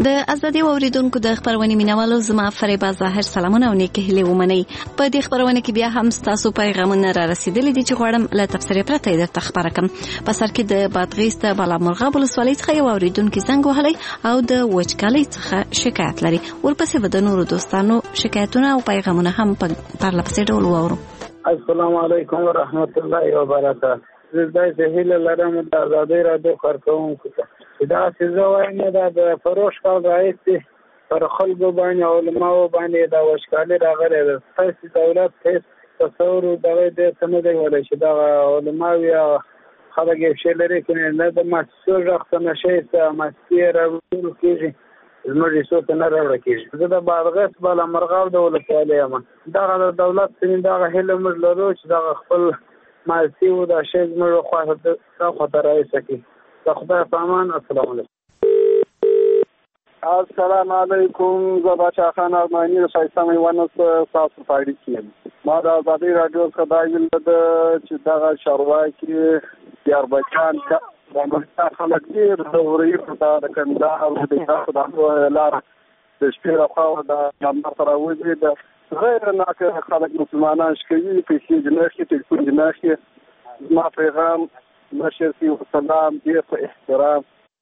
د ازادي اوریدونکو د خبرونې مینوالو زما فریبا ظاهر سلامونه او نیکه هیله ومني. په دې خبرونه کې بیا هم تاسو پیغامونه را رسیدلي دي چې غواړم له تفسیر پرته درته خبره کوم. په سر کې د بادغیس د بالامرغاب ولسوالۍ څخه یو اوریدونکو زنګ وهلی او د وچکالۍ څخه شکایت لري. ورپسې به د نورو دوستانو شکایتونه او پیغامونه هم په پرلپسې ډول واورو. السلام علیکم ورحمت الله وبرکاته. زه د هیله لرم د ازادي رادیو کارکونکو ته دا څه وایم دا د فروش کال راځي پر خلکو باندې علماء باندې دا وشکالي راغلي ده. تاسو دولت هیڅ تصور دغه د سمې دی ولې چې دا علماء یا خلک یې شي لري کنه نه د مسؤل رخصت نشي ته مسیر راوړل کیږي زموږ څه نه راوړل کیږي. زه د بادغیس بالامرغاب د ولسوالۍ یم. دا د دولت څخه دا هیله موږ لرو چې دا خپل مالتي و دا شی زموږ خواهد دا خطر راځي. خدای پامان. السلام علیکم. السلام علیکم. زبا شاخان ارمانی شایسته میوانس تاسو پاړی کیم. ما د ازادي رادیو څخه دا ویل چې دا شارواکي دیار بچان کا د خلک ډیر ضروري د کندهار او د تاسو د لار د شپې راخوا د جامع سره وځي د غیر ناکه خلک مسلمانان شکوي پیسې جناحي ټلیفون جناحي. ما پیغام مشرفي والسلام ضيف احترام.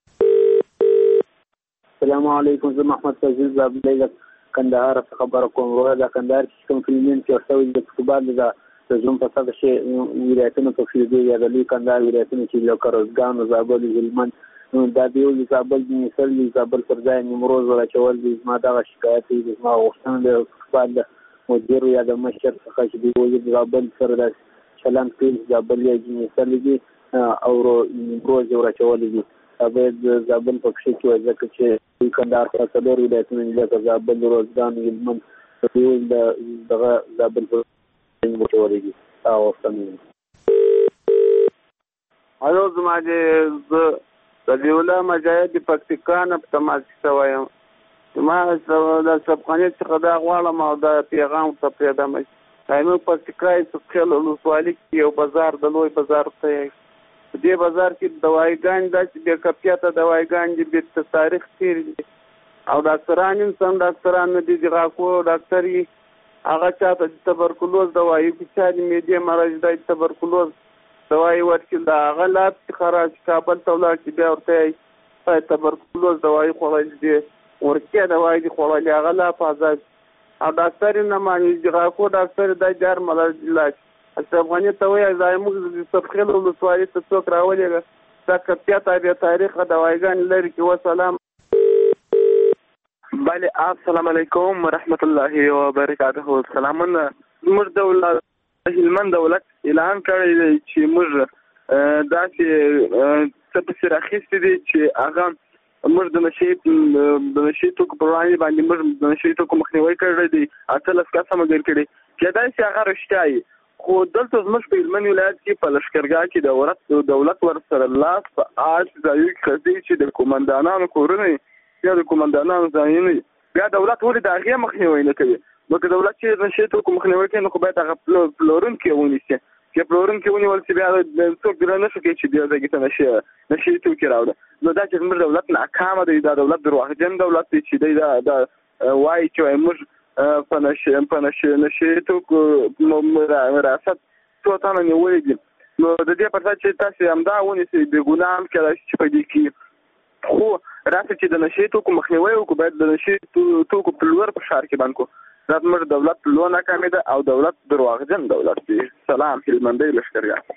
السلام علیکم. زه محمد فضیل زابلی کندهار څخه خبر کوم. ورته د کندهار کوم فیلمین چې اوسوي د فوتبال د زوم په څیر شي ولایتونو په فیدو یا د لوی کندهار ولایتونو چې لکه روزګان او زابل هلمند دا دیو زابل د مثال زابل پر ځای نیمروز ولچول دي. ما دا شکایت دي ما غوښتنه د فوتبال مدیر یا د مشر څخه چې دی وایي د زابل سره د چلن کې زابل یې مثال دي او نیمروز ورچول دي. باید زابل په کې کې ځکه چې کندهار په څلور ولایتونو لکه زابل روزګان هلمند دیو د دغه زابل په ورچول دي او څنګه هلو زما د ربیع مجاهد پکتیکان په تماس کې وایم. ما د سبقانه څخه دا غواړم او د پیغام څخه پیدا مې تایمو پکتیکای څخه له ولسوالۍ کې یو بازار د لوی بازار ته دې بازار کې دوايګان د دې کپیاته دوايګان دې د تاریخ تیر او ډاکټران انسان ډاکټران دي دغه کو ډاکټري هغه چاته تبرکلوز دوايي چې د میډیا مرض د تبرکلوز دوايي ورکړي دا غلط خراج کابل تولار چې بیا ورته تبرکلوز دوايي خوړل دي ورکه دوايي دي خوړل هغه لا فازه او ډاکټر نه مانی دغه کو ډاکټر د جار مرض علاج افغاني ته وایي زموږ د صفخیل ولسوالۍ ته څوک راولېږه دا کپیاته بیا تاریخ دوايګان لري کې وسلام. بله السلام علیکم ورحمت الله وبرکاته. سلامونه. موږ دولت هلمند دولت اعلان کړی دی چې موږ داسې څه پسې راخیستي دي چې هغه موږ د نشي د نشي توکو په وړاندې باندې موږ د نشي توکو مخنیوي کړی دی. اتلس کسه مګر کړي کېدای شي هغه رښتیا وي خو دلته زموږ په هلمند ولایت کې په لښکرګاه کې دولت دولت ورسره لاس په آس ځایو کې خدي چې د کومندانانو کورونه یا د کومندانانو ځایونه بیا دولت ولې د هغې مخنیوی نه کوي. نو که دولت چې نشي توکو مخنیوی کوي نو خو باید هغه پلورونکي ونیسي چې پلورونکي ونیول شي بیا څوک ګره نه شي کوي چې دې ځای ته نشي نشي توکي راوړه. نو دا چې زموږ دولت ناکامه دی دا دولت درواغجن دولت دی چې دی دا دا وایي چې موږ په نشي په نشي نشي توکو راست څو تنه نیولې دي. نو د دې پر ځای چې تاسو همدا ونیسئ بې ګناه هم کېدای شي چې په دې کې خو راسه چې د نشي توکو مخنیوی وکړو باید د نشي توکو په لور په ښار کې بند کړو. دا زموږ دولت په لور ناکامې ده او دولت درواغجن دولت دی. سلام هلمندۍ لښکرګاه.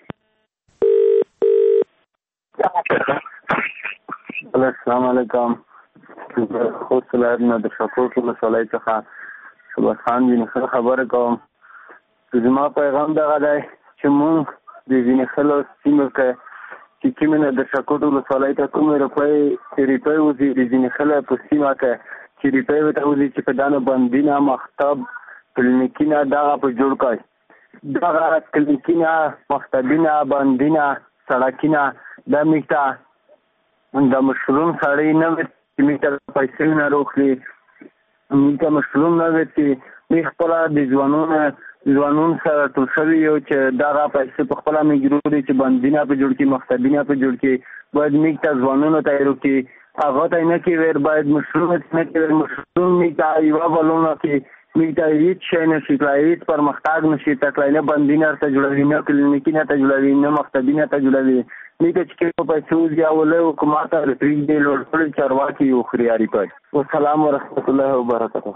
السلام علیکم. خو سلام نه د شکوټ ولسوالۍ څخه صبح خان دي نه خبره کوم. زما پیغام دغه دی چې مونږ د ځینې خلکو سیمه کې چې کومه د شکوټ ولسوالۍ ته کومې روپۍ ریپۍ وځي د ځینې خلکو په سیمه کې چې ریپۍ ورته وځي چې په دانه بندینه مکتب کلینیکونه دغه په جوړ کړي دغه کلینیکونه مکتبونه بندینه سړکونه د میکته د مشروم سړی نه وي چې میکته پیسې نه روخلي میکته مشروم نه وي چې می خپل د ځوانونو ځوانون سره ټول شوي یو چې دغه پیسې په خپله مې ګرو دي چې بندینه په جوړ کړي مکتبونه په جوړ کړي باید میکته ځوانونو ته یې روکړي هغه ته نه کې ور باید مشروعیت نه کې مشروع میته یو بلونه کې میته هیڅ شي نشي کولای، هیڅ پرمختګ نشي تکلای، نه بندینه ته جوړوي، نه کلینیکي نه ته جوړوي، نه مختبینه ته جوړوي. میته چې په پیسو یا ولې حکومت ته ریټریټ دی لوړ چارواکي یو خریاري کوي. والسلام ورحمت الله وبرکاته.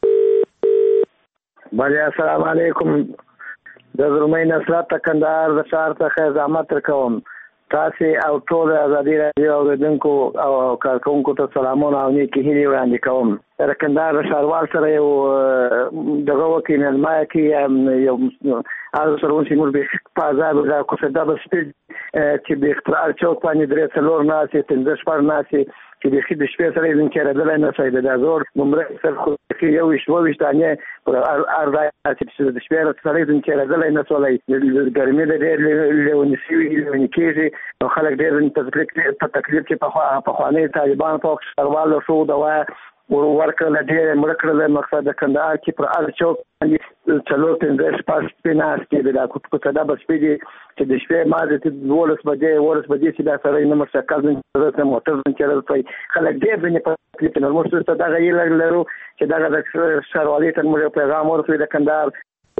بله السلام علیکم. د زلمۍ نصرت کندهار د ښار څخه زحمت کوم. تاسو او ټول ازادي راډیو اوریدونکو او کارکونکو ته سلامونه او نیکی هیلې وړاندې کوم. د کندهار ښاروال سره یو دغه وکیل ملما کې یو هغه سره ونشي موږ به په آزاد د کوڅه د سپیډ چې د اختراع چوک باندې درې څلور ناسې پنځه شپږ ناسې چې د خې د شپې سره یې کېدل نه شي د زور عمره سره خو کې یو شپه وشتانه پر اردا چې د شپې سره یې کېدل نه شولای ګرمي د ډېر لونسي ویل کېږي نو خلک ډېر تکلیف په تکلیف کې په په خواني طالبان په ښاروال شو دوا ورکړل ډېر مړکړل مقصد د کندهار کې پر ار چوک باندې څلور پنځه شپږ پیناس کې د کوڅه د بس پیډي چې د شپې ما د ولس بجې ولس بجې چې دا سره نه مرسکل نه موټر نه چلل پي خلک ډېر بنې په تکلیف نه مرسته ته دا غیر لرو چې دا د ښاروالۍ ته موږ پیغام ورکړو د کندهار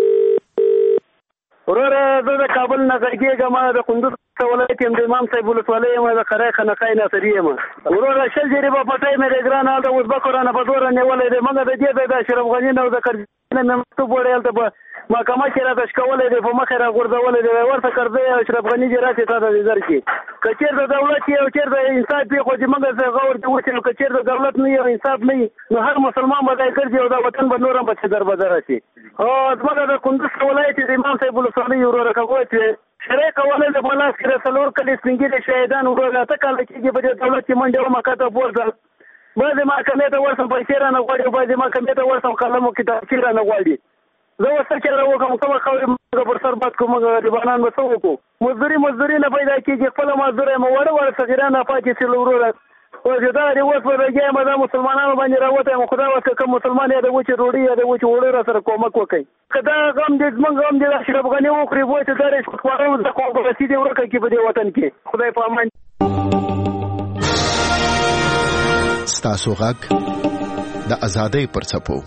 ورور زه د کابل نه غږیږم د کندوز ولایت یم د امام صاحب ولسوالۍ یم د قره خنقای ناصري یم ورور شل جریبه پټای مې ګران حال د ازبکو رانه په زور نیولې ده موږ د دې د اشرف غنی نو د کرځنه مې مکتوب وړل ته په محکمه کې را تشکولې ده په مخه را غورځولې ده ورته کرځي اشرف غنی جرا چې تاسو نظر کې کچیر د دولت یو چیر د انصاف په خو چې موږ څنګه غور ته وچو کچیر د دولت نه یو انصاف نه نو هر مسلمان باندې کوي او د وطن په نورم په در بدر شي او زموږ د کندوز ولایت د امام صاحب ولسوالۍ ورور کوي چې شریک کولای د بلاس کې څلور کلي څنګه شهیدان ورغله ته کله چې په دولت کې منډه مکاته بوزل بعضې محکمې ته ورسم پیسې رانه غواړي بعضې محکمې ته ورسم قلم او کتابچې رانه غواړي زه اوس څه چاره وکړم کومه خبرې موږ پر سر باد کوم غریبانان به څه وکړو مزدوري مزدوري نه پیدا کېږي خپله مزدوره یم وړه وړه صغیران ناپاکې چې له وروره او چې دا د اوس په بګیا یم دا مسلمانانو باندې راوتی یم خدا وکړه کوم مسلمان یا د وچې ډوډۍ یا د وچې اوړه را سره کومک وکړي که دا غم دې زموږ غم دې د اشرف غني وخوري بوی چې دا رشوتخوارانو د قوم په رسي دې ورکه کړي په دې وطن کې خدای په امان ستاسو غږ د ازادۍ پر څپو.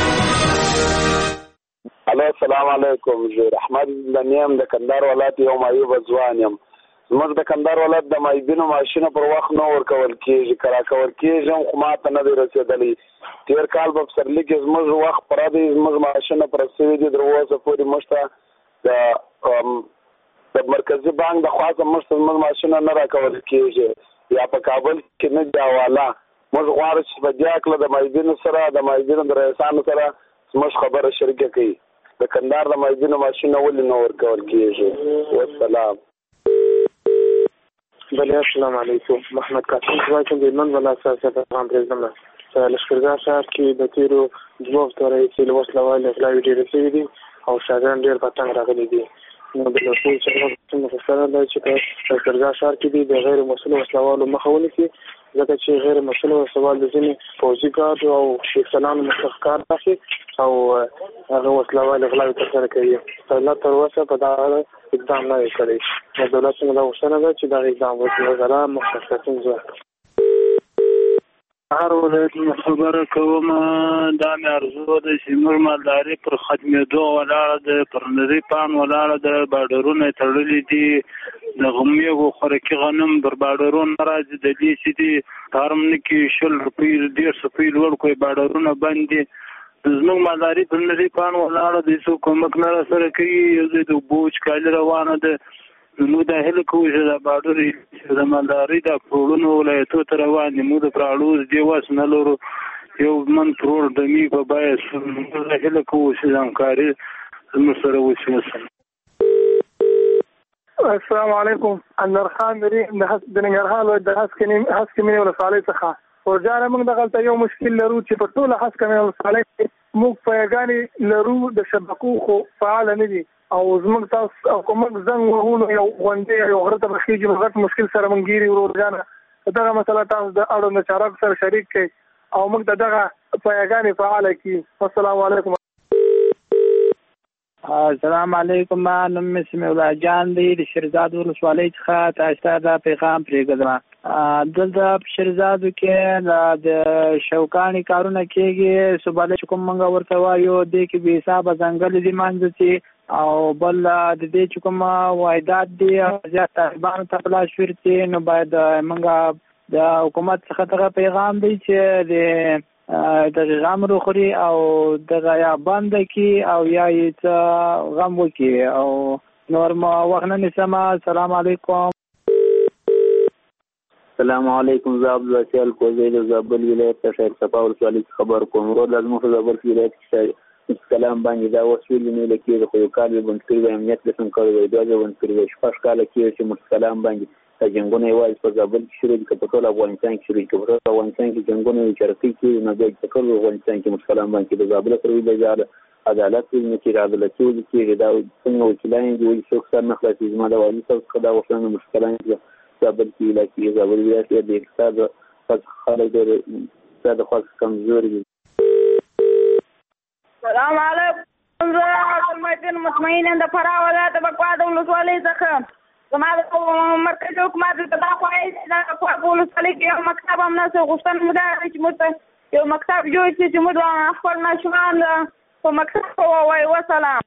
الو السلام علیکم. زه رحمت لنیم د کندهار ولایت یو معیوب ځوان یم. زموږ د کندهار ولایت د مایبینو ماشینه پر وخت نه ورکول کېږي کله کول کېږي خو ماته نه دی رسېدلی تېر کال په پسرلي کې زموږ وخت پوره دی زموږ ماشینه پر سوي دي تر اوسه پورې موږ ته د مرکزي بانک د خوا څخه موږ ته زموږ ماشینه نه راکول کېږي یا په کابل کې نه دی حواله موږ غواړو چې په دې هکله د مایبینو سره د مایبینو د رئیسانو سره زموږ خبره شریکه کړي د کندهار د مایبینو ماشینه ولې نه ورکول کېږي. والسلام. بله السلام علیکم. محمد قاسم ځواکم د هلمند ولایت څخه پیغام پرېږدم. په لښکرګاه ښار کې د تېرو دوه هفتو راهیسې له وسله اغلاوې ډېرې شوي دي او شاګردان ډېر په تنګ راغلي دي. نو د مسؤل څخه مفسره ده چې په لښکرګاه ښار کې دي د غیر مسؤلو وسلوالو مخه ونیسي ځکه چې غیر مسؤلو وسلوال د ځینې پوځي ګارډ او شیخسلانو مخکښ کار اخلي او هغه وسلوال اغلاوې ترسره کوي. دولت تر اوسه په دغه اړه اقدام نه دی کړی. د دولت څخه دا غوښتنه ده چې دغه اقدام وکړي. وزرا مختصین ځواک هر ولایت خبره کوم دا مې ارزو ده چې موږ مالداري پر ختمېدو ولاړه ده پر نري پان ولاړه ده بارډرونه یې تړلي دي د غمیږو خوراکي غنم پر بارډرونو نه راځي د دې چې دي فارمونه کې شل روپۍ ډېرش روپۍ لوړ کړي بارډرونه بند دي زموږ مالداري پر نري پان ولاړه ده هېڅوک کومک نه راسره کوي یو ځای د اوبو وچکالي روانه ده موږ دا هیله کوو چې دا بارډر د مالدارۍ دا پروړونو ولایتو ته روان دي موږ د پراړو دې وس نه لرو یو من پروړ د می په بیه موږ دا هیله کوو چې همکاري زموږ سره وشي. السلام علیکم. انور خان مری د ننګرهار ولایت د هسکې مینې ولسوالۍ څخه ورجانه موږ دغلته یو مشکل لرو چې په ټوله هسکې مینې ولسوالۍ کې موږ پیاګانې لرو د شبکو خو فعاله نه دي او زموږ تاسو او کوم زنګ وهونو یو غونډې یو غره ته بخیږي نو غټ مشکل سره موږ ګیري ورورجانه دغه مسله تاسو د اړوند چارواکو سره شریک کړئ او موږ دغه پیاګانې فعاله کړي. السلام علیکم. السلام علیکم. نوم مې سمیع الله جان دی د شیرزاد ولسوالۍ څخه تاسو ته دا پیغام پرېږدم. دلته په شیرزادو کې د شوکاني کارونه کېږي، صوباله چې کوم موږ ورته وایو دې کې بې حسابه ځنګل دي منځ چې او بل د دې چې کوم واحدات دي زیات طالبانو ته په لاس ورځي، نو باید موږ د حکومت څخه دغه پیغام دی چې د دغه غم رو خوري او دغه یا بند کی او یا یې غم وکي او نور ما وخت نه نسمه. السلام علیکم. السلام علیکم. زه عبدالواسع الکوزی د زابل ولایت ته شهر صفا ولسوالۍ خبر کوم. ورو لازم په زابل ولایت کې کلام باندې دا وسیل نه لکه خو یو کال بند کړی امنیت لسم کړی دا بند کړی شپږ کال کې چې مستقلام باندې جنگونه یوازې په زابل کې شروع دي، په ټول افغانستان کې شروع دي. په ټول افغانستان کې جنگونه چرخي کې نه د ټول افغانستان کې مستقلام باندې د زابل سره ویل عدالت نه کې عدالت کې دا څنګه وکیلان دي وایي څوک سره نه خلاصي زما د والي صاحب خدا وښنه مستقلام زابل کې علاقې زابل ولایت د اقتصاد په خلک د اقتصاد خاص کمزوري دي. السلام علیکم. زه متن مطمئن د فرا ولایت بکواد ولسوالۍ څخه زما د مرکزي حکومت ته دا خوایي چې په ولسوالۍ کې یو مکتب هم نه څه غوښتنه مو ده چې موږ یو مکتب جوړ کړي چې موږ خپل ماشومان په مکتب کې ووایو. وسلام.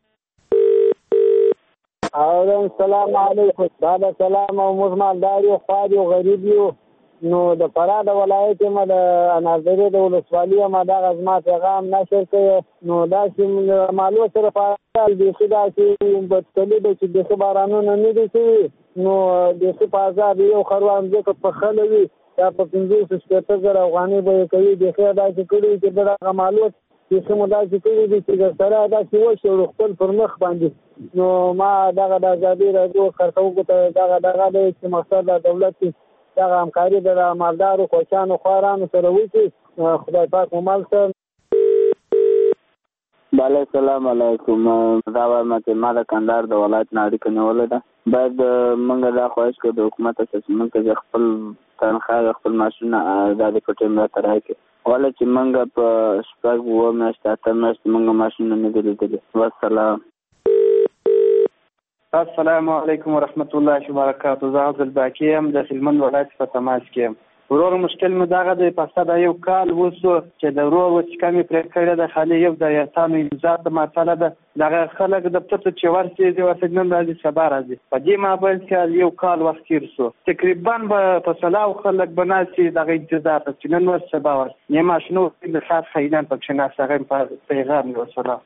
السلام علیکم. دا د سلام او موږ مالدار یو خوار یو غریب یو نو د فرا د ولایت ما د اناظرې د ولسوالۍ ما دا غزما پیغام نشر کړی نو دا چې مالو سره فعال دي چې دا چې بدتلی د چې د بارانونو نه دي چې نو د څه په آزاد یو خروان ځکه په خلوي دا په پنځوس شپږ زره افغانۍ به کوي د خیر دا چې کړي چې دا مالو چې کوم دا چې کړي دي چې سره دا چې وشو خپل پر مخ باندې نو ما دا د ازادي راډیو کارکونکو ته دا دا چې مقصد د دولت دا همکاري د مالدارو کوچانو خوارانو سره وکړي. خدای پاک مو مال سره. بله السلام علیکم. دا ورمته ما د کندهار د ولایت نه اړیکه نیولې ده. باید موږ دا خواهش کوو د حکومت څخه موږ خپل تنخواه خپل معاشونه د پټیم را ترای کړي ولې چې موږ په شپږ اووه میاشتې اته میاشتې موږ معاشونه نه دي لیدلي. والسلام. السلام علیکم ورحمت الله وبرکاته. زه عبد الباقی یم د هلمند ولایت په تماس کې یم. ورور مشکل مې دغه د پسته د یو کال وسو چې د ورور چې کمې پرې کړی د خالي یو د یاتانو امضا د مساله ده دغه خلک دفتر ته چې ورسي د وسګنن راځي سبا راځي په دې مابین کې یو کال وخت تیر شو تقریبا په سلاو خلک بناسي دغه انتظار ته چې نن ور سبا ور نه ماشنو د خاص خیدان په چې نه سره په پیغام وسله.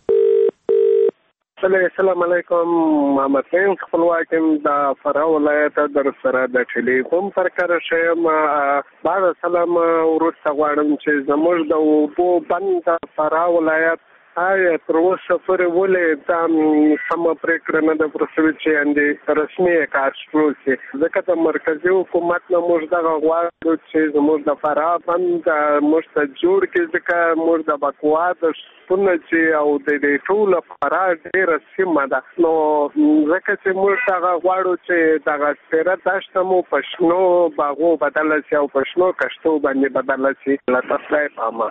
السلام علیکم. محمد فین خپلواکم د فرا ولایت در سره د ټلیفون پر کار شم. بعد سلام ورسته غواړم چې زموږ د اوبو بند فرا ولایت آیا تر اوسه پورې ولې دا سمه پرېکړه نه ده پرسوي چې اندې رسمي کار شروع شي ځکه د مرکزي حکومت نه موږ دغه غواړو چې زموږ د فرا بند موږ ته جوړ کړي ځکه موږ د بکوا د شپونه چې او د دې ټوله فرا ډېره سیمه ده نو ځکه چې موږ دغه غواړو چې دغه سپېره دښته مو په شنو باغو بدله شي او په شنو کښتو باندې بدله شي. له تاسو پامه.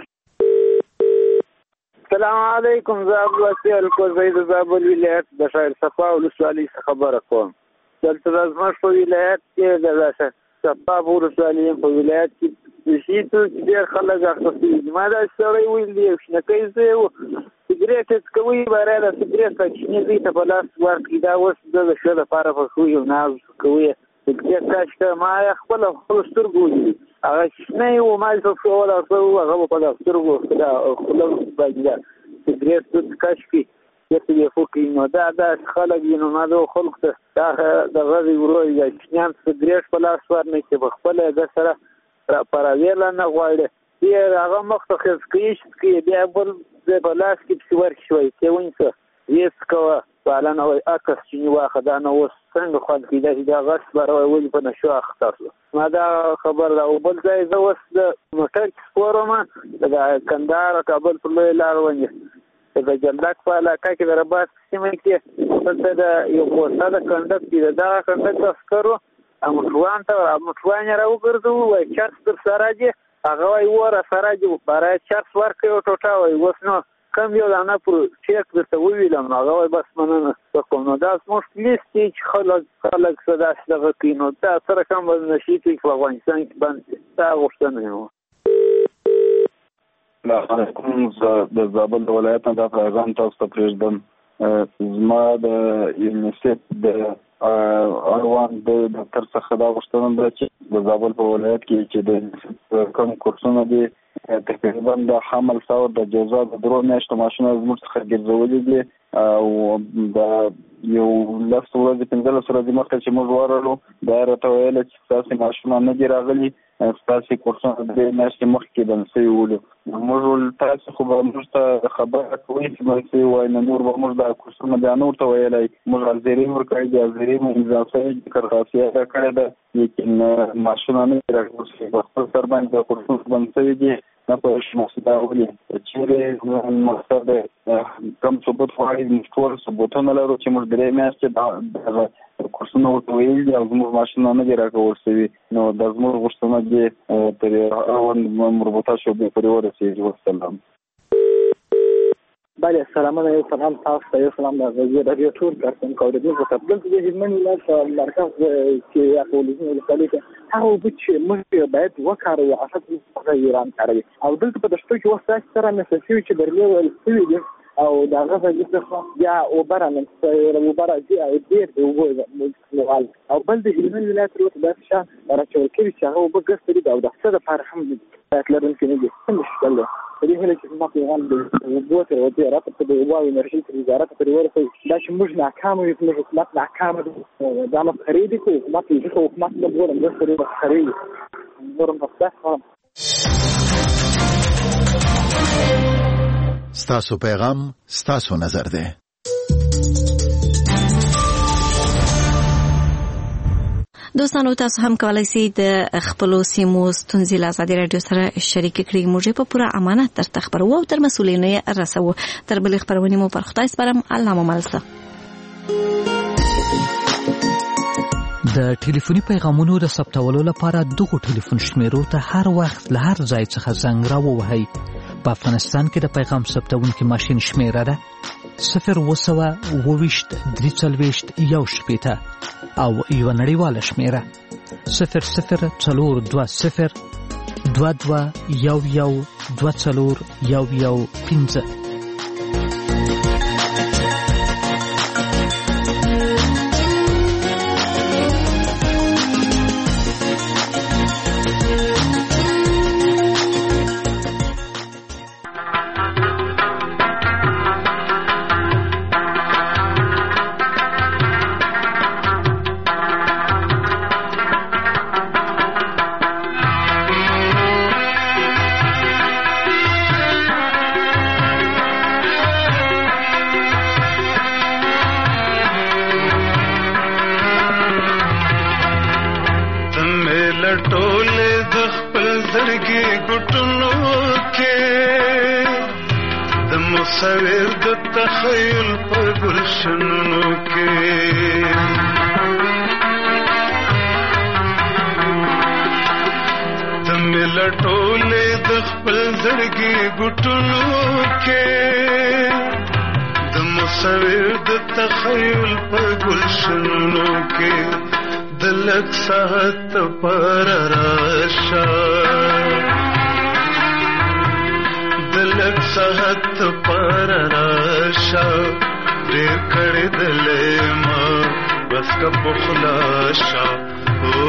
السلام علیکم. زه عبدالواسع الکوزی د زابل ولایت د شهر صفا ولسوالۍ څخه خبره کوم. دلته زموږ په ولایت کې د شهر صفا ولسوالۍ په ولایت کې د شیتو ډېر خلک اخته دي. ما دا سړی ویل دی شنکۍ زه و سګرېټ څکوي باره د سګرېټ کچنې دوی ته په لاس ورکړي دا اوس د د ښه لپاره په ښو یو ناز کوي سګرېټ کاش که ما خپله خپلو سترګو ولیدي هغه شنه یې و ما یې څه ولا څه هغه به په دغه سترګو خوله باندې ده سګرېټ دود کش کړي چېرته یې فوکړي نو دا داسې خلک دي نو ما دغو خلکو ته دا دغه دی ورور یا کوچنیان سګرېټ په لاس ورنه چې په خپله د سره په راویله نه غواړي بیا هغه مخ ته خز کوي چې بیا بل ځای په لاس کې پسې ورکړي شوی چې ونیسه ویې څکوه پالنه وایي عکس چیني واخه دا نه اوس څنګه خوند کوي داسې دا غټ سپاره وایي ولې په نشو اخته شو. ما دا خبر ده او بل ځای زه اوس د موټر کې سپور وم د کندهار کابل پر لویه لار باندې د جلدک په علاقه کې د رباط سیمه کې دلته د یو پوسته د کنډک دي د دغه کنډک عسکرو موټروان ته موټروان یې راوګرځوو وایي چرس در سره راځي هغه وایي وره سره راځي برای چرس ورکوي او ټوټه وایي اوس نو کم یو دانه پر چیک درته وویلم نو هغه بس مننه وکړم نو دا زموږ لیست دی چې خلک خلک څه داسې دغه کوي نو دا سره کم به نشي کوي په افغانستان کې باندې دا غوښتنه یې وه. السلام علیکم. زه د زابل د ولایت نه دا پیغام تاسو ته پرېږدم. زما د یونیسف د اړوند د دفتر څخه دا غوښتنه ده چې د زابل په ولایت کې چې د کوم کورسونه دي تقریبا د حمل ثور د جوزا د درو میاشتو ماشینه زموږ څخه ګرځولي دي او د یو لس ورځې پنځلس ورځې مخکې چې موږ ورغلو دا یې راته ویل چې ستاسې ماشینه نه دي راغلي، ستاسې کورسونه درې میاشتې مخکې بند سوي ولو. موږ ویل تاسې خو به موږ ته خبره کوئ چې بند سوي وایي نو نور به موږ دا کورسونه بیا نور ته ویلی موږ حاضري ورکړی دي، حاضري مو امضا شوې کرغاسیه راکړې ده لیکن ماشینه نه دي راغلي په خپل سر باندې دا کورسونه بند سوي دي. نه پوهېږم چې دا ولې چېرې مقصد کم ثبوت غواړي موږ ټول ثبوتونه لرو چې موږ درې میاشتې دغه کورسونه ورته ویلي دي او زموږ ماشینونه نه دي راکول شوي نو دا زموږ غوښتنه دې تر اړوند مربوطه شعبې پورې ورسېږي. والسلام. بله سلامونه، یو سلام تاسو ته، یو سلام د غزې رادیو ټول کارکونکو اورېدونکو ته. دلته د هلمند ولایت په مرکز کې یا په ولسمې ولسوالۍ کې هغه اوبه چې موږ باید وکاروو هغه څه ایران کاروي او دلته په دښتو کې اوس داسې څه رامنځته شوي چې درلې ویل شوي دي او د هغه ځای څخه بیا اوبه رامنځته اوبه راځي او ډېر د اوبو استعمال او بل د هلمند ولایت ورته داسې شیان راچول کوي چې هغه اوبه ګرځې دي او د څه دپاره هم باید لرونکي نه دي. څه مشکل دی په دې هیله چې زما پیغام د اوبو تر وزارت ته د اوبو او انرژۍ تر وزارت پورې ورسوي دا چې موږ ناکامه یو، زموږ حکومت ناکامه دی. دا مسخرې دي خو حکومت یې ځکه حکومت نه بولم زه سرې مسخرې دي نورم په ستاسو پیغام ستاسو نظر دی. دوستانو تاسو هم کولای شئ د خپل سیمو ستونزې له ازادي رادیو سره شریک کړئ. موږ په پوره امانت درته خبرو او تر مسؤلینو رسو. تر بلې خبرونه مو پر خدای سپارم. الله مو ملسه. د ټلیفوني پیغامونو د ثبتولو لپاره دغه ټلیفون شمیرو ته هر وخت له هر ځای څخه زنګ راووهئ. په افغانستان کې د پیغام ثبتونکي ماشین شمیره ده صفر اوه سوه اوه ویشت درې څلوېښت یو شپېته او یوه نړیواله شمیره صفر صفر څلور دوه صفر دوه دوه یو یو دوه څلور یو یو پنځه. مصور د تخیل په ګلشنونو کې د ملټولې د خپل زړګي ګټونو کې د مصور د تخیل په ګلشنونو کې د لک ساعت پر راشه دلک ساعت پر راشه ډېر کړې دلې ما بس کا بخلاشه او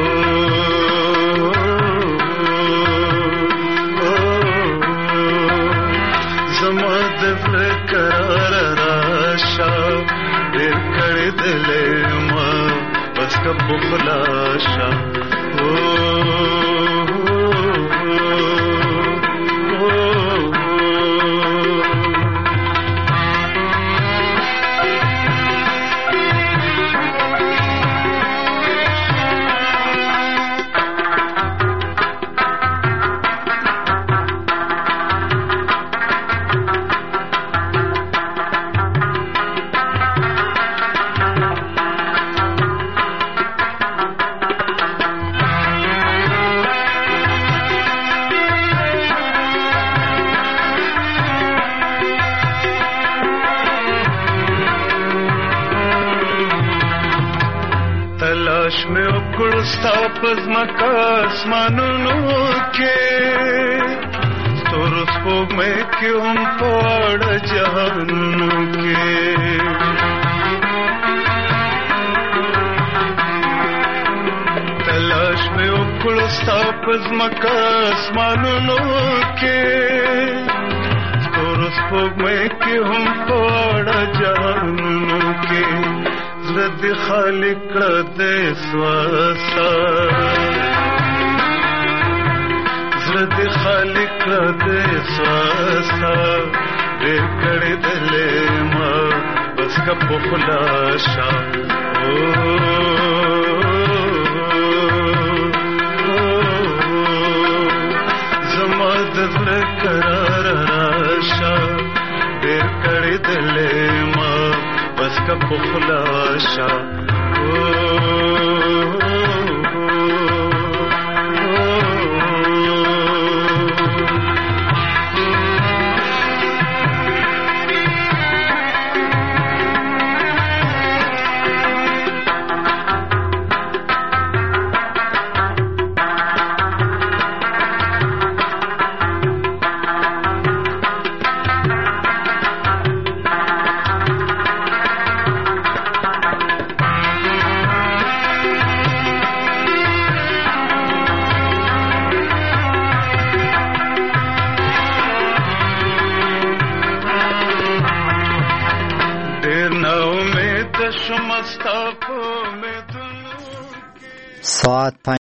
زما د فکر راشه ډېر کړې دلې ما بس کا بخلاشه او مې وکړو ستا په ځمکه اسمانونو کې ستورو سپوږمۍ کې هم په واړه جهانونو کې تلاش مې وکړو ستا په ځمکه اسمانونو کې ستورو سپوږمۍ کې هم په واړه جهانونو کې زړه دې خالي کړه د سواسا زړه دې خالي کړه د سواسا ډېر کړې دلې ما بس کا په خلاصا او زما د زړه قرار راشا ډېر کړې دلې ما بس کا په خلاصا ساعت